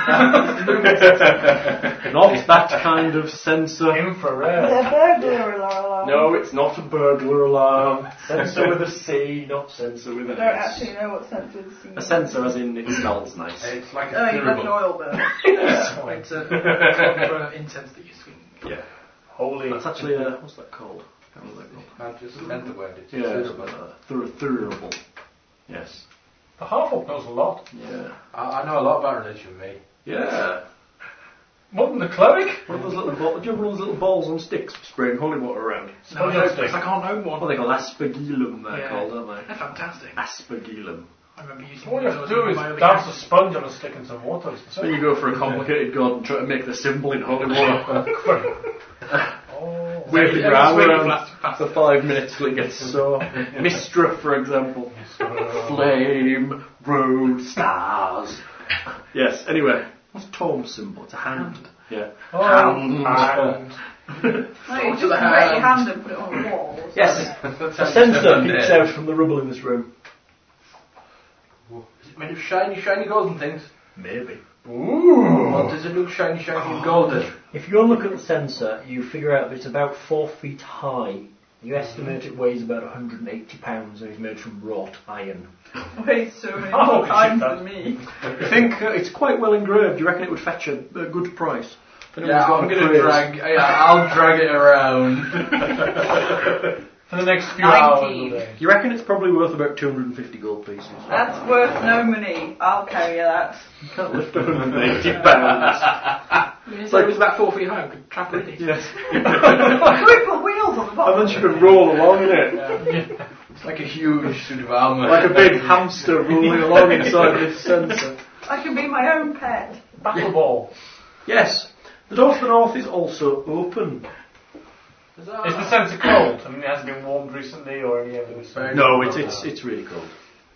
mine. Not that kind of sensor. Infrared. They're burglar alarm. No, it's not a burglar alarm. Sensor with a C, not sensor with I an don't S. actually know what sensors you A sensor as in it smells nice. It's like Oh, a you left an durable. oil burn. Yeah. It's a proper incense that you swing. Yeah. Holy. That's actually a, what's that called? I can't remember what Can't just invent the word. It's that called. Yeah, it's durable. uh, thur- thurable. Yes. The half-orc knows a lot. Yeah. I, I know a lot about religion, me. Yeah. More than the cleric. One of those little ball, do you have one of those little balls on sticks spraying holy water around? No, I don't, because I can't own one. What are they called? Aspergillum, they're Yeah. called, aren't they? They're fantastic. Aspergillum. I remember using All you have those to do in is my early dance a classes. sponge on a stick in some water. It's the Then same. you go for a complicated god and try to make the symbol in holy water. Oh. Wave the Yeah, ground swing around fast- fast. for five minutes till it gets sore. Mistra, for example. Flame, road, stars. Yes, anyway. What's Tom's symbol? It's a hand. Yeah. Oh, Hand. hand. No, you just to the wet your hand. hand and put it on the wall. or Yes. something. That's A how you sensor turn peeks it. out from the rubble in this room. Is it made of shiny, shiny golden things? Maybe. Ooh. Or does it look shiny, shiny and golden? If you go and look at the sensor, you figure out that it's about four feet high. You estimate it weighs about one hundred eighty pounds and is made from wrought iron. Weighs so many Oh, more shit, times that- than me. You think uh, it's quite well engraved? You reckon it would fetch a, a good price? If anyone's Yeah, got I'm a gonna craze. drag. Yeah, I'll drag it around. For the next few hours of the Nineteen. day. You reckon it's probably worth about two hundred fifty gold pieces? That's worth no money. I'll carry that. You can't lift one hundred eighty pounds. So it was about four feet high. I could trample it. Yes. We put wheels on the And bottom. then she could roll along in it. It's like a huge suit of armour. Like a big hamster rolling along inside this sensor. I can be my own pet. Battle ball. Yes. The door to the north is also open. Is the sensor cold? I mean, it hasn't been warmed recently or any evidence. Very No, cold. it's it's it's really cold.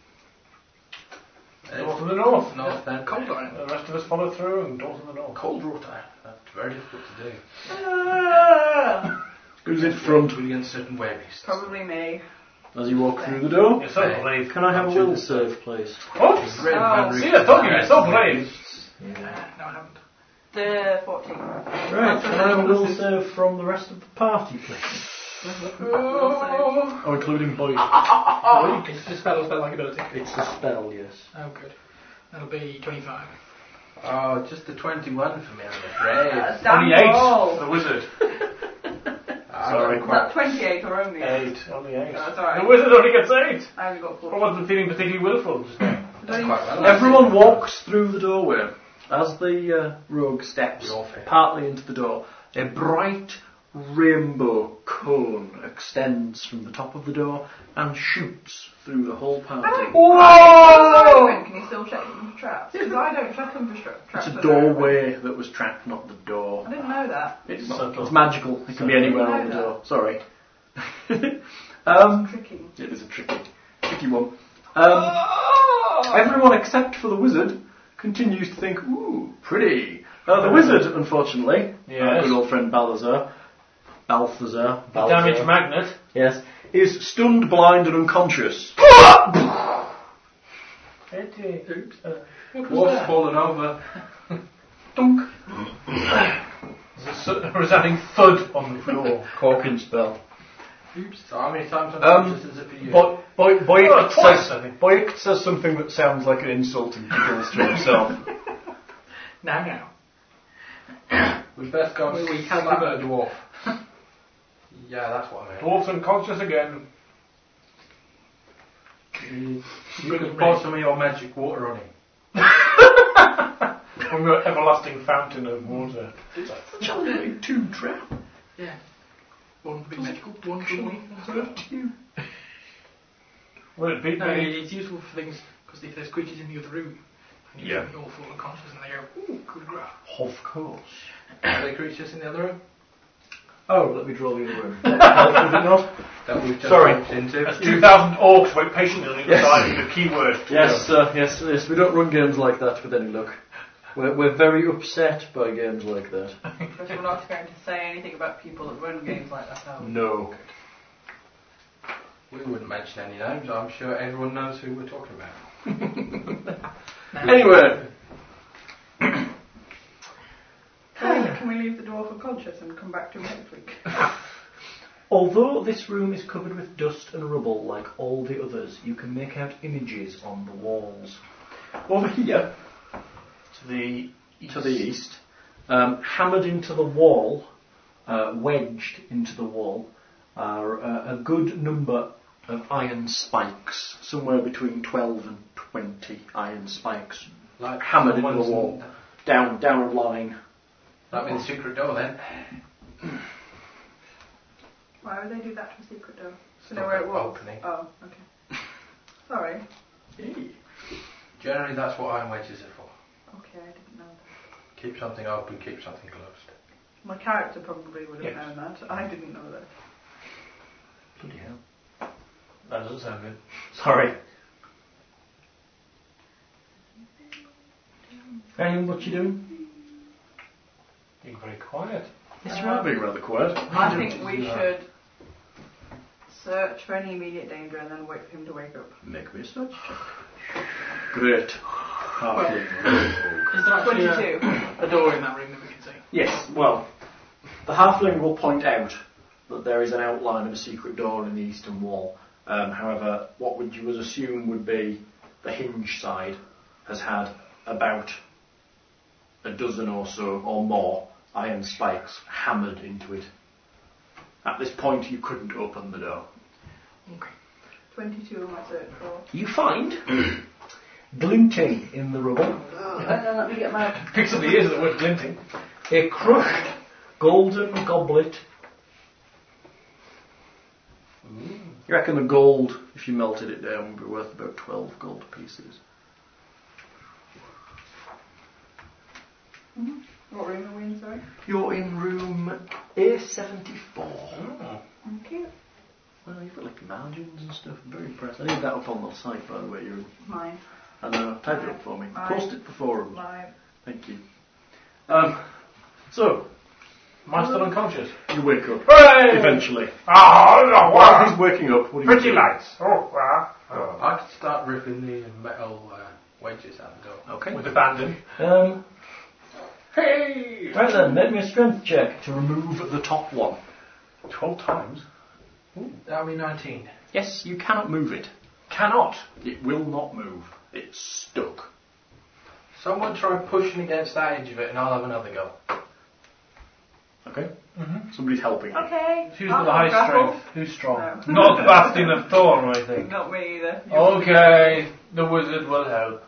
Door to the north. North then. Cold iron. The rest of us follow through and door to the north. Cold wrought iron. That's very difficult to do. Ah, Who's in front? Really uncertain waves. probably me. As you walk through the door. You're so brave. Can I have a will save, please? Oops. Red Oh. man See, I told you, you're so brave. No, I haven't. The fourteen. Right, can I have a will save from the rest of the party, please? Oh. Oh, including Boyd. It's a spell or spell like ability. It's a spell, yes. Oh, good. That'll be twenty-five. Oh, just the twenty-one for me, I'm afraid. Uh, damn Only eight. roll. The wizard. I Sorry. got Was that twenty-eight or only eight? Eight. Only eight. That's alright. The wizard only gets eight. I only got four. I wasn't feeling particularly willful just now. That's quite well. Everyone walks through the doorway. As the uh, rogue steps We all fit. partly into the door, a bright rainbow cone extends from the top of the door and shoots through the whole party. Whoa! Can you still check them for traps? Because I don't check them for tra- traps. It's a when they're open. doorway that was trapped, not the door. I didn't know that. It's, Subtle. it's magical. It can be anywhere on the Subtle. door. Sorry. um, Tricky. it is a tricky, tricky one. Um, everyone except for the wizard continues to think, ooh, pretty. Uh, the wizard, unfortunately, Yes. our good old friend Balthazar, Balthazar, The Balthazar, damage magnet. yes, is stunned, blind, and unconscious. Eighty. Oops. Uh, Dwarf's fallen over. Dunk. there's a su- resounding thud on the floor. Corking spell. Oops. So how many times Um, unconscious is it for you? Boy, boy, boy, Oh, twice, says, I think. Boyk says something that sounds like an insult and giggles to himself. Now, now. We best go We- and we slap can't the dwarf. Yeah, that's what I meant. Dwarf's unconscious again. You could pour some of your magic water on him. From your everlasting fountain of water. Challenging two trap. Yeah. One for being magical, one for one. Will it beat No, me? it's useful for things, because if there's creatures in the other room, and you Yeah. all fall unconscious and they go, ooh, good grab. Of course. Are there creatures in the other room? Oh, let me draw the other room. Help, was it not? That we've just Sorry. walked into. As two thousand orcs wait patiently on either Yes. side with the keyword. Yes, uh, yes, yes. We don't run games like that with any luck. We're, we're very upset by games like that. Because we're not going to say anything about people that run games like that. Are we? No. We wouldn't mention any names. I'm sure everyone knows who we're talking about. Anyway. Can we, can we leave the dwarf unconscious and come back to him next week? Although this room is covered with dust and rubble like all the others, you can make out images on the walls. Over here, To the east. to the east, um, hammered into the wall, uh, wedged into the wall, are uh, a good number of iron spikes, somewhere between twelve and twenty iron spikes, Like hammered into someone's- the wall, down down a line. That'd be the secret door then. Why would they do that to a secret door? To Not know where it was? opening. Oh, okay. Sorry. Generally, that's what iron wedges are for. Okay, I didn't know that. Keep something open, keep something closed. My character probably would have Yes. known that. I didn't know that. Bloody hell. That doesn't sound good. Sorry. Anyone, what you doing? Being very quiet. Yes, you are being rather quiet. I think we should search for any immediate danger and then wait for him to wake up. Make me a search check. Great. Halfling. Is there actually twenty-two. a, a door in that room that we can see? Yes, well, the halfling will point out that there is an outline of a secret door in the eastern wall. Um, however, what would you would assume would be the hinge side has had about a dozen or so or more iron spikes hammered into it. At this point, you couldn't open the door. Okay. twenty-two on my search for. You find, glinting in the rubble, And then let me get my. Picks up the ears of the word glinting. a crushed golden goblet. You reckon the gold, if you melted it down, would be worth about twelve gold pieces. Mm-hmm. What room are we in, sorry? You're in room A seventy-four. Thank you. Well, you've got like margins and stuff. I'm very impressed. I need that up on the site, by the way. You're. Mine. I know. Type it up for me. Mine. Post it before 'em. Mine. Thank you. Um. So Am I still unconscious? you wake up Hooray! eventually. Ah, no, While he's waking up, what do you Pretty do? lights. Oh, ah. Oh. I could start ripping the metal uh, wedges out the door. Okay. With abandon. Um, Hey! right then, make me a strength check to remove the top one. Twelve times. That'll be nineteen. Yes, you cannot move it. Cannot. It will not move. It's stuck. Someone try pushing against that edge of it and I'll have another go. Okay. Mm-hmm. Somebody's helping you. Okay. Who's I'll got the high grapple. strength? Who's strong? No. Not the Bastion of Thorn, I think. Not me either. Okay, the wizard will help.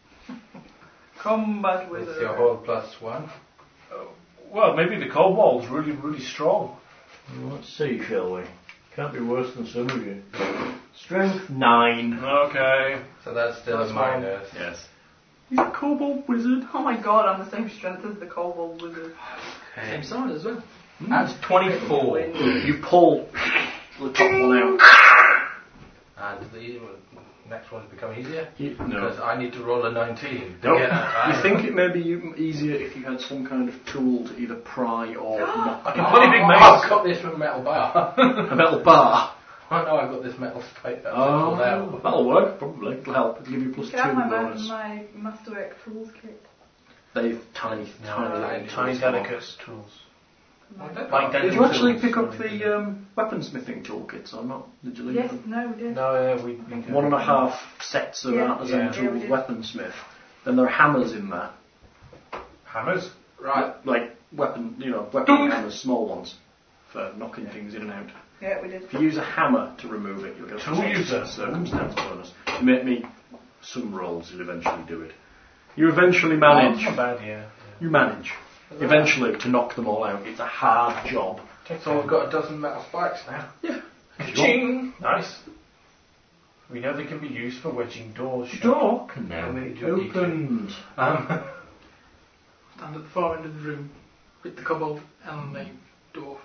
Combat With wizard. your whole plus one. Well, maybe the kobold's really, really strong. Let's see, shall we? Can't be worse than some of you. Strength nine. Okay. So that's still That's a fine. minus. Yes. He's a kobold wizard. Oh my god, I'm the same strength as the kobold wizard. Same size as well. That's twenty-four. Win. You pull the top one out. And the next one's become easier. You, Because no. I need to roll a nineteen. To Nope. get that You iron. think it may be you- easier if you had some kind of tool to either pry or knock I it can out. bloody big Oh, mace. I've got this from a metal bar. A metal bar. I know I've got this metal spike that's Oh, pulled out. that'll work, probably. It'll help. It'll give you plus Can I two have my, bonus. my Masterwork tools kit? They've tiny, tiny, No, tiny, Tiny, delicate tools. My- Like Did dental you actually tools. pick up the um, weaponsmithing toolkits or not? Did you leave Yes, them? no, we did. No, yeah, we, we One and a half sets of Yeah, artisan yeah, tools, yeah, we did. weaponsmith. Then there are hammers in there. hammers. Right. Like weapon, you know, weapon Dunk. hammers, small ones, for knocking things in and out. Yeah, we did. If you use a hammer to remove it, you'll get a Tool plus user. circumstance bonus. You make me some rolls, you'll eventually do it. You eventually manage. Not bad, yeah. You manage. Eventually to knock them all out. It's a hard job. So we've got a dozen metal spikes now. Yeah. Ching! Nice. We know they can be used for wedging doors shut. Door can How now many be do you need to- opened. Um, Stand at the far end of the room with the kobold and the dwarf.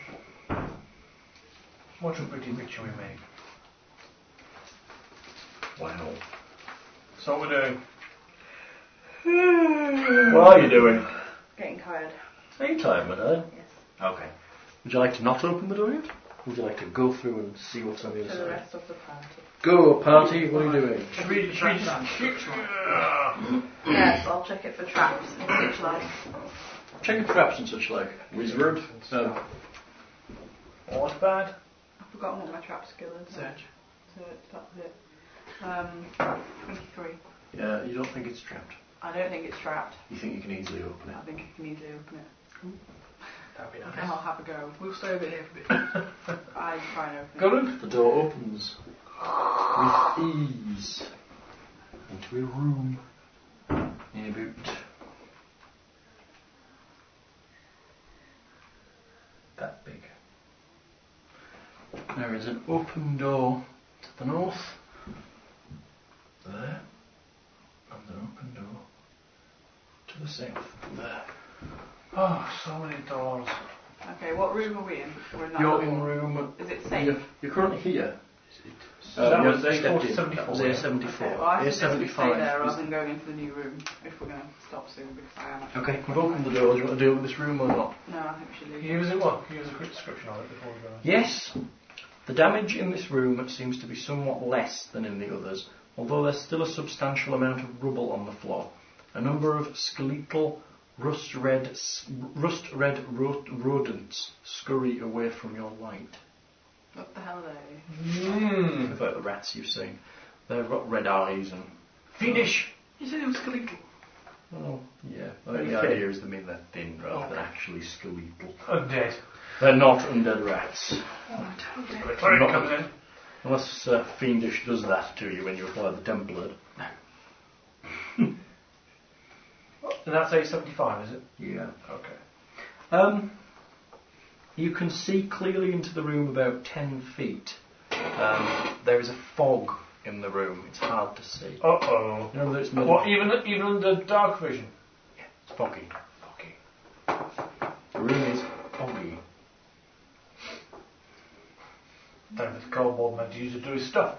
What a pretty picture we make. Wow. So what we're doing. What are you doing? Getting tired. Any time, madam. Yes. Okay. Would you like to not open the door yet? Would you like to go through and see what's on the For other the side? rest of the party. Go, party, what are you doing? Should we, should we just shoot? Yes, I'll check it for traps and such like. Checking traps and such like. Wizard. Um, What's bad? I've forgotten what my trap skill is. Search. So that's it. Um, twenty-three. yeah, you don't think it's trapped. I don't think it's trapped. You think you can easily open it. I think I can easily open it. That'd be nice. And I'll have a go. We'll stay over here for a bit. I try and open it. Garland? The door opens with ease into a room in about that big. There is an open door to the north, there, and an open door to the south, there. Oh, so many doors. Okay, what room are we in? We're in that You're little- in room. Is it safe? You're, you're currently here. So that yeah, was A stepped in. seventy-four. That was A seventy-four. Okay, well, I A suggest we stay seventy-five. there is- rather than going into the new room if we're going to stop soon because I am actually. Okay, we've opened the door. Do you want to deal with this room or not? No, I think we should Can leave. you use it what? Can you use a quick description of it before we go? Yes. The damage in this room seems to be somewhat less than in the others, although there's still a substantial amount of rubble on the floor. A number of skeletal, rust-red, s- rust-red ro- rodents scurry away from your light. What the hell are they? Mmm. It's like the rats you've seen. They've got red eyes and... Fiendish. You said it was skeletal. Oh, yeah. I Very think the thin. idea is they mean they're thin rather than actually skeletal. Undead. They're not undead rats. The cleric Not- comes in. Unless uh, Fiendish does that to you when you apply the Template. And that's A seventy-five, is it? Yeah. Okay. Um, you can see clearly into the room about ten feet. Um, there is a fog in the room. It's hard to see. Uh oh. You know whether it's made What, of- even even under dark vision? It's foggy. Foggy. The room is foggy. Time for the kobold man to use it to do his stuff.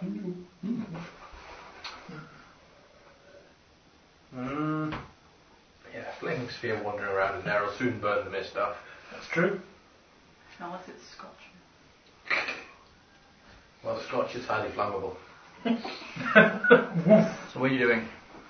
Mm. Yeah, flaming sphere wandering around in there will soon burn the mist off. That's true. Unless it's Scotch. Well, Scotch is highly flammable. So what are you doing?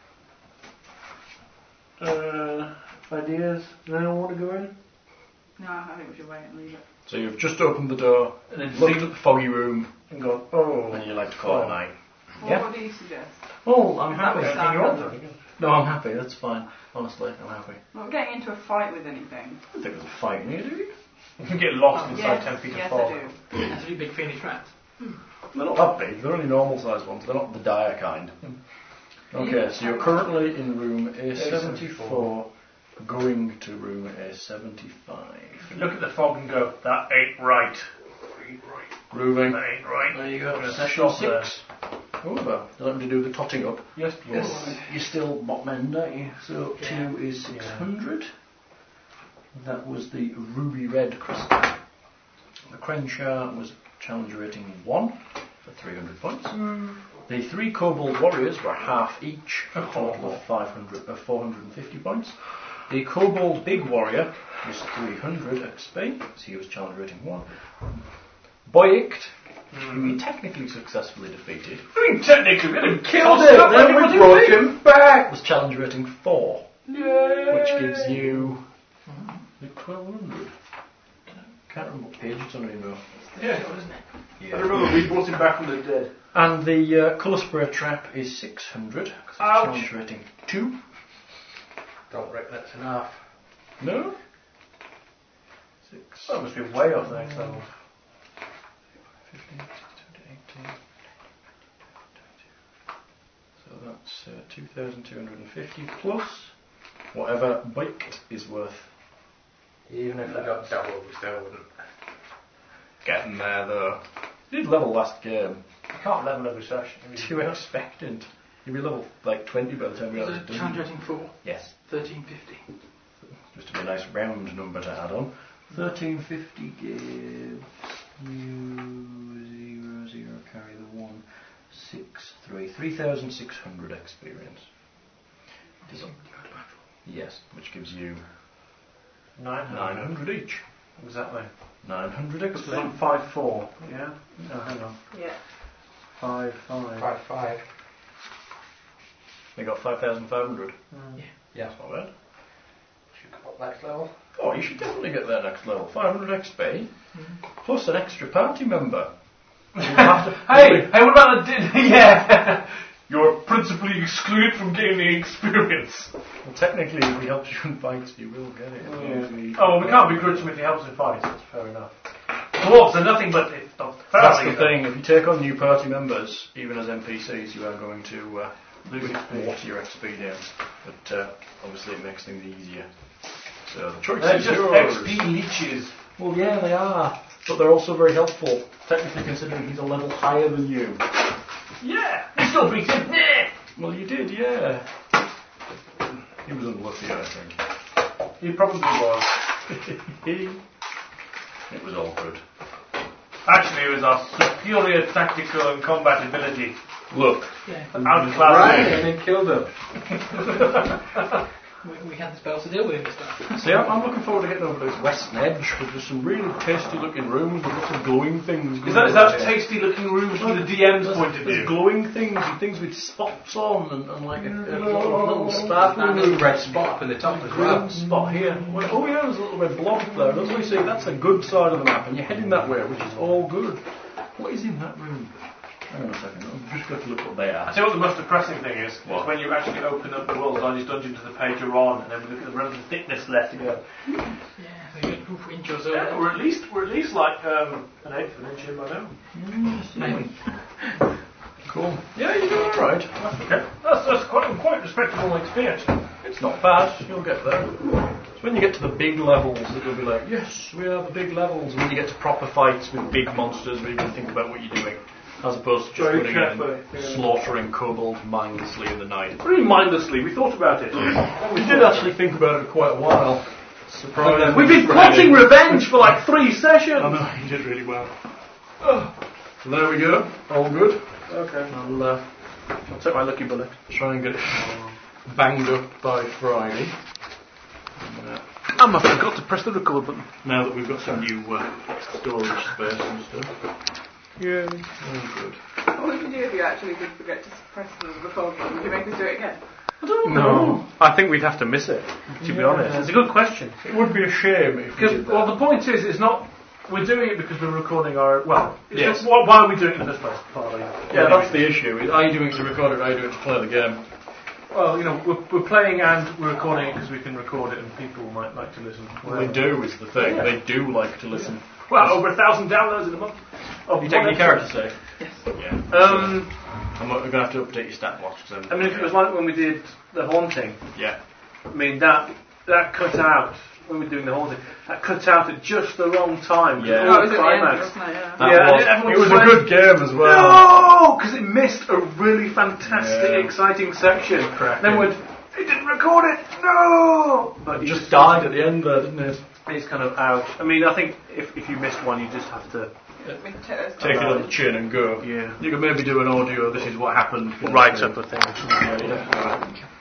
Uh, ideas? Does anyone want to go in? No, I think we should wait and leave it. So you've just opened the door, And then looked see at the foggy room, and go, oh. and you like to call it Oh. night. Well, Yeah. what do you suggest? Oh, I'm That was happy. sad. Anything you want, though. No, I'm happy. That's fine. Honestly, I'm happy. Not getting into a fight with anything. I don't think there's a fight in here, do you? You can get lost inside yes, ten feet yes, of fog. I do. That's really big Phoenix rats. They're not that big. They're only normal sized ones. They're not the dire kind. Okay, so you're currently in room A seventy-four, going to room A seventy-five. Look at the fog and go, that ain't right. Ain't right. Grooving. That ain't right. There you I'm go. gonna Session stop there. six. Over. Let me do the totting up. Yes, please. Yes. You're still bottom end, aren't you? So Yeah. two is Yeah. six hundred. That was the ruby red crystal. The Crenshaw was challenge rating one for three hundred points. The three kobold warriors were half each for a total of five hundred, uh, four hundred fifty points. The kobold big warrior was three hundred X P, so he was challenge rating one. Boyict, who he technically successfully defeated, I mean, technically, we didn't kill killed it, stuff, then what we do you brought think? him back, was challenge rating four, Yay. which gives you twelve hundred. Can't remember what page it's on anymore. Yeah. Yeah. I remember we brought him back from the dead. And the uh, colour spray trap is six hundred. Ouch. Challenge rating two. Don't reckon that's enough. No? Six. That must be way off the next level. fifteen, sixteen, eighteen. So that's uh, two thousand two hundred fifty plus whatever Boyict is worth. Even if we got double, we still wouldn't. Getting there though. You did level last game. You can't level every session. Too expectant. You'll be level like twenty by the time you're So out of challenge rating four. Yes. thirteen fifty. Just to be a nice round number to add on. thirteen fifty gives you zero, zero, carry the one, six, three, three thousand six hundred experience. Yes, which gives you Nine nine hundred each. exactly? nine hundred This X was P. on five four. Yeah. No, hang on. Yeah. Five five. Five five. They got five thousand five hundred. Yeah. That's not bad. Should come up next level. Oh, you should definitely get that next level. five hundred X P. Plus an extra party member. You'll have to- Hey, hey, what about the di- yeah? You're principally excluded from gaining experience. Well, technically, if he helps you in fights, you will get it. Oh, well, we can't begrudge him if he helps in fights. That's fair enough. Dwarves are nothing but if not That's the thing. If you take on new party members, even as N P Cs, you are going to uh, lose water your X P down. But uh, obviously, it makes things easier. So the choice They're is just yours. X P leeches. Well, yeah, they are. But they're also very helpful, technically considering he's a level higher than you. Yeah, you still beat him. Yeah. Well, you did, yeah. He was unlucky, I think. He probably was. It was all good. Actually, it was our superior tactical and combat ability. Look. Yeah. Outclassed. Right, and he killed him. We, we had the spells to deal with him and stuff. See, I'm, I'm looking forward to getting over to this western edge, because there's some really tasty looking rooms with lots of glowing things. Is that, is that tasty looking rooms from the D M's There's, point of there's view? glowing things and things with spots on and, and like a, a little, little And sparkling there's a room. red spot up in the top as well. Green spot here. Well, oh yeah, there's a little red blob there. And as we see, that's a good side of the map, and you're heading that way, which is all good. What is in that room? Hang on a second, I'm just going to look what they I are. tell you what the most depressing thing is, What? is when you actually open up the World's Largest Dungeon to the page you're on, and then we look at the relative thickness left to go. Yeah, so good. Oof, inch or so. Yeah, we're at least we're at least like um, an eighth of an inch in by now. Maybe. Cool. Yeah, you're doing alright. That's okay. That's, that's quite quite respectable experience. It's not bad, you'll get there. It's when you get to the big levels that you'll be like, yes, we are the big levels. And when you get to proper fights with big monsters, where you can think about what you're doing. As opposed to just Very running carefully, in, yeah. slaughtering kobolds mindlessly in the night. Very mindlessly, we thought about it. We did actually think about it for quite a while. Surprised. We've been plotting revenge for like three sessions. I know, you did really well. So there we go, all good. Okay. I'll, uh, I'll take my lucky bullet. try and get it banged up by Friday. And, uh, Um, I forgot to press the record button. now that we've got some new uh, storage space and stuff. Yeah. Oh, good. What would you do if you actually did forget to press the record button? Would you make us do it again? I don't No, I think we'd have to miss it. To be Yeah. honest, it's a good question. It would be a shame if we Because did that. well, the point is, it's not. We're doing it because we're recording our. Well, it's Yes. just, why, why are we doing it in the first place? Partly. Yeah, that's the issue. Is are you doing it to record it, or are you doing it to play the game? Well, you know, we're, we're playing and we're recording it because we can record it and people might like to listen. Well, they do is the thing. They do like to listen. Well, over a thousand downloads in a month. Oh, You taking your character safe? Yes. Yeah. Um, I'm going to have to update your stat block. So I mean, if it was like when we did the haunting, yeah. I mean that that cut out when we were doing the haunting. That cut out at just the wrong time. 'Cause Yeah. all Oh, the it was at the end, climax. wasn't it? Yeah. That Yeah, was, everyone it was swears- a good game as well. No, because it missed a really fantastic, Yeah. exciting section. Cracking. Then went, it didn't record it. No, but It you just died at the end there, didn't it? It's kind of out. I mean, I think if if you missed one, you just have to We can take those Take it on the chin and go. yeah You could maybe do an audio, this is what happened. write up a thing. Yeah, yeah.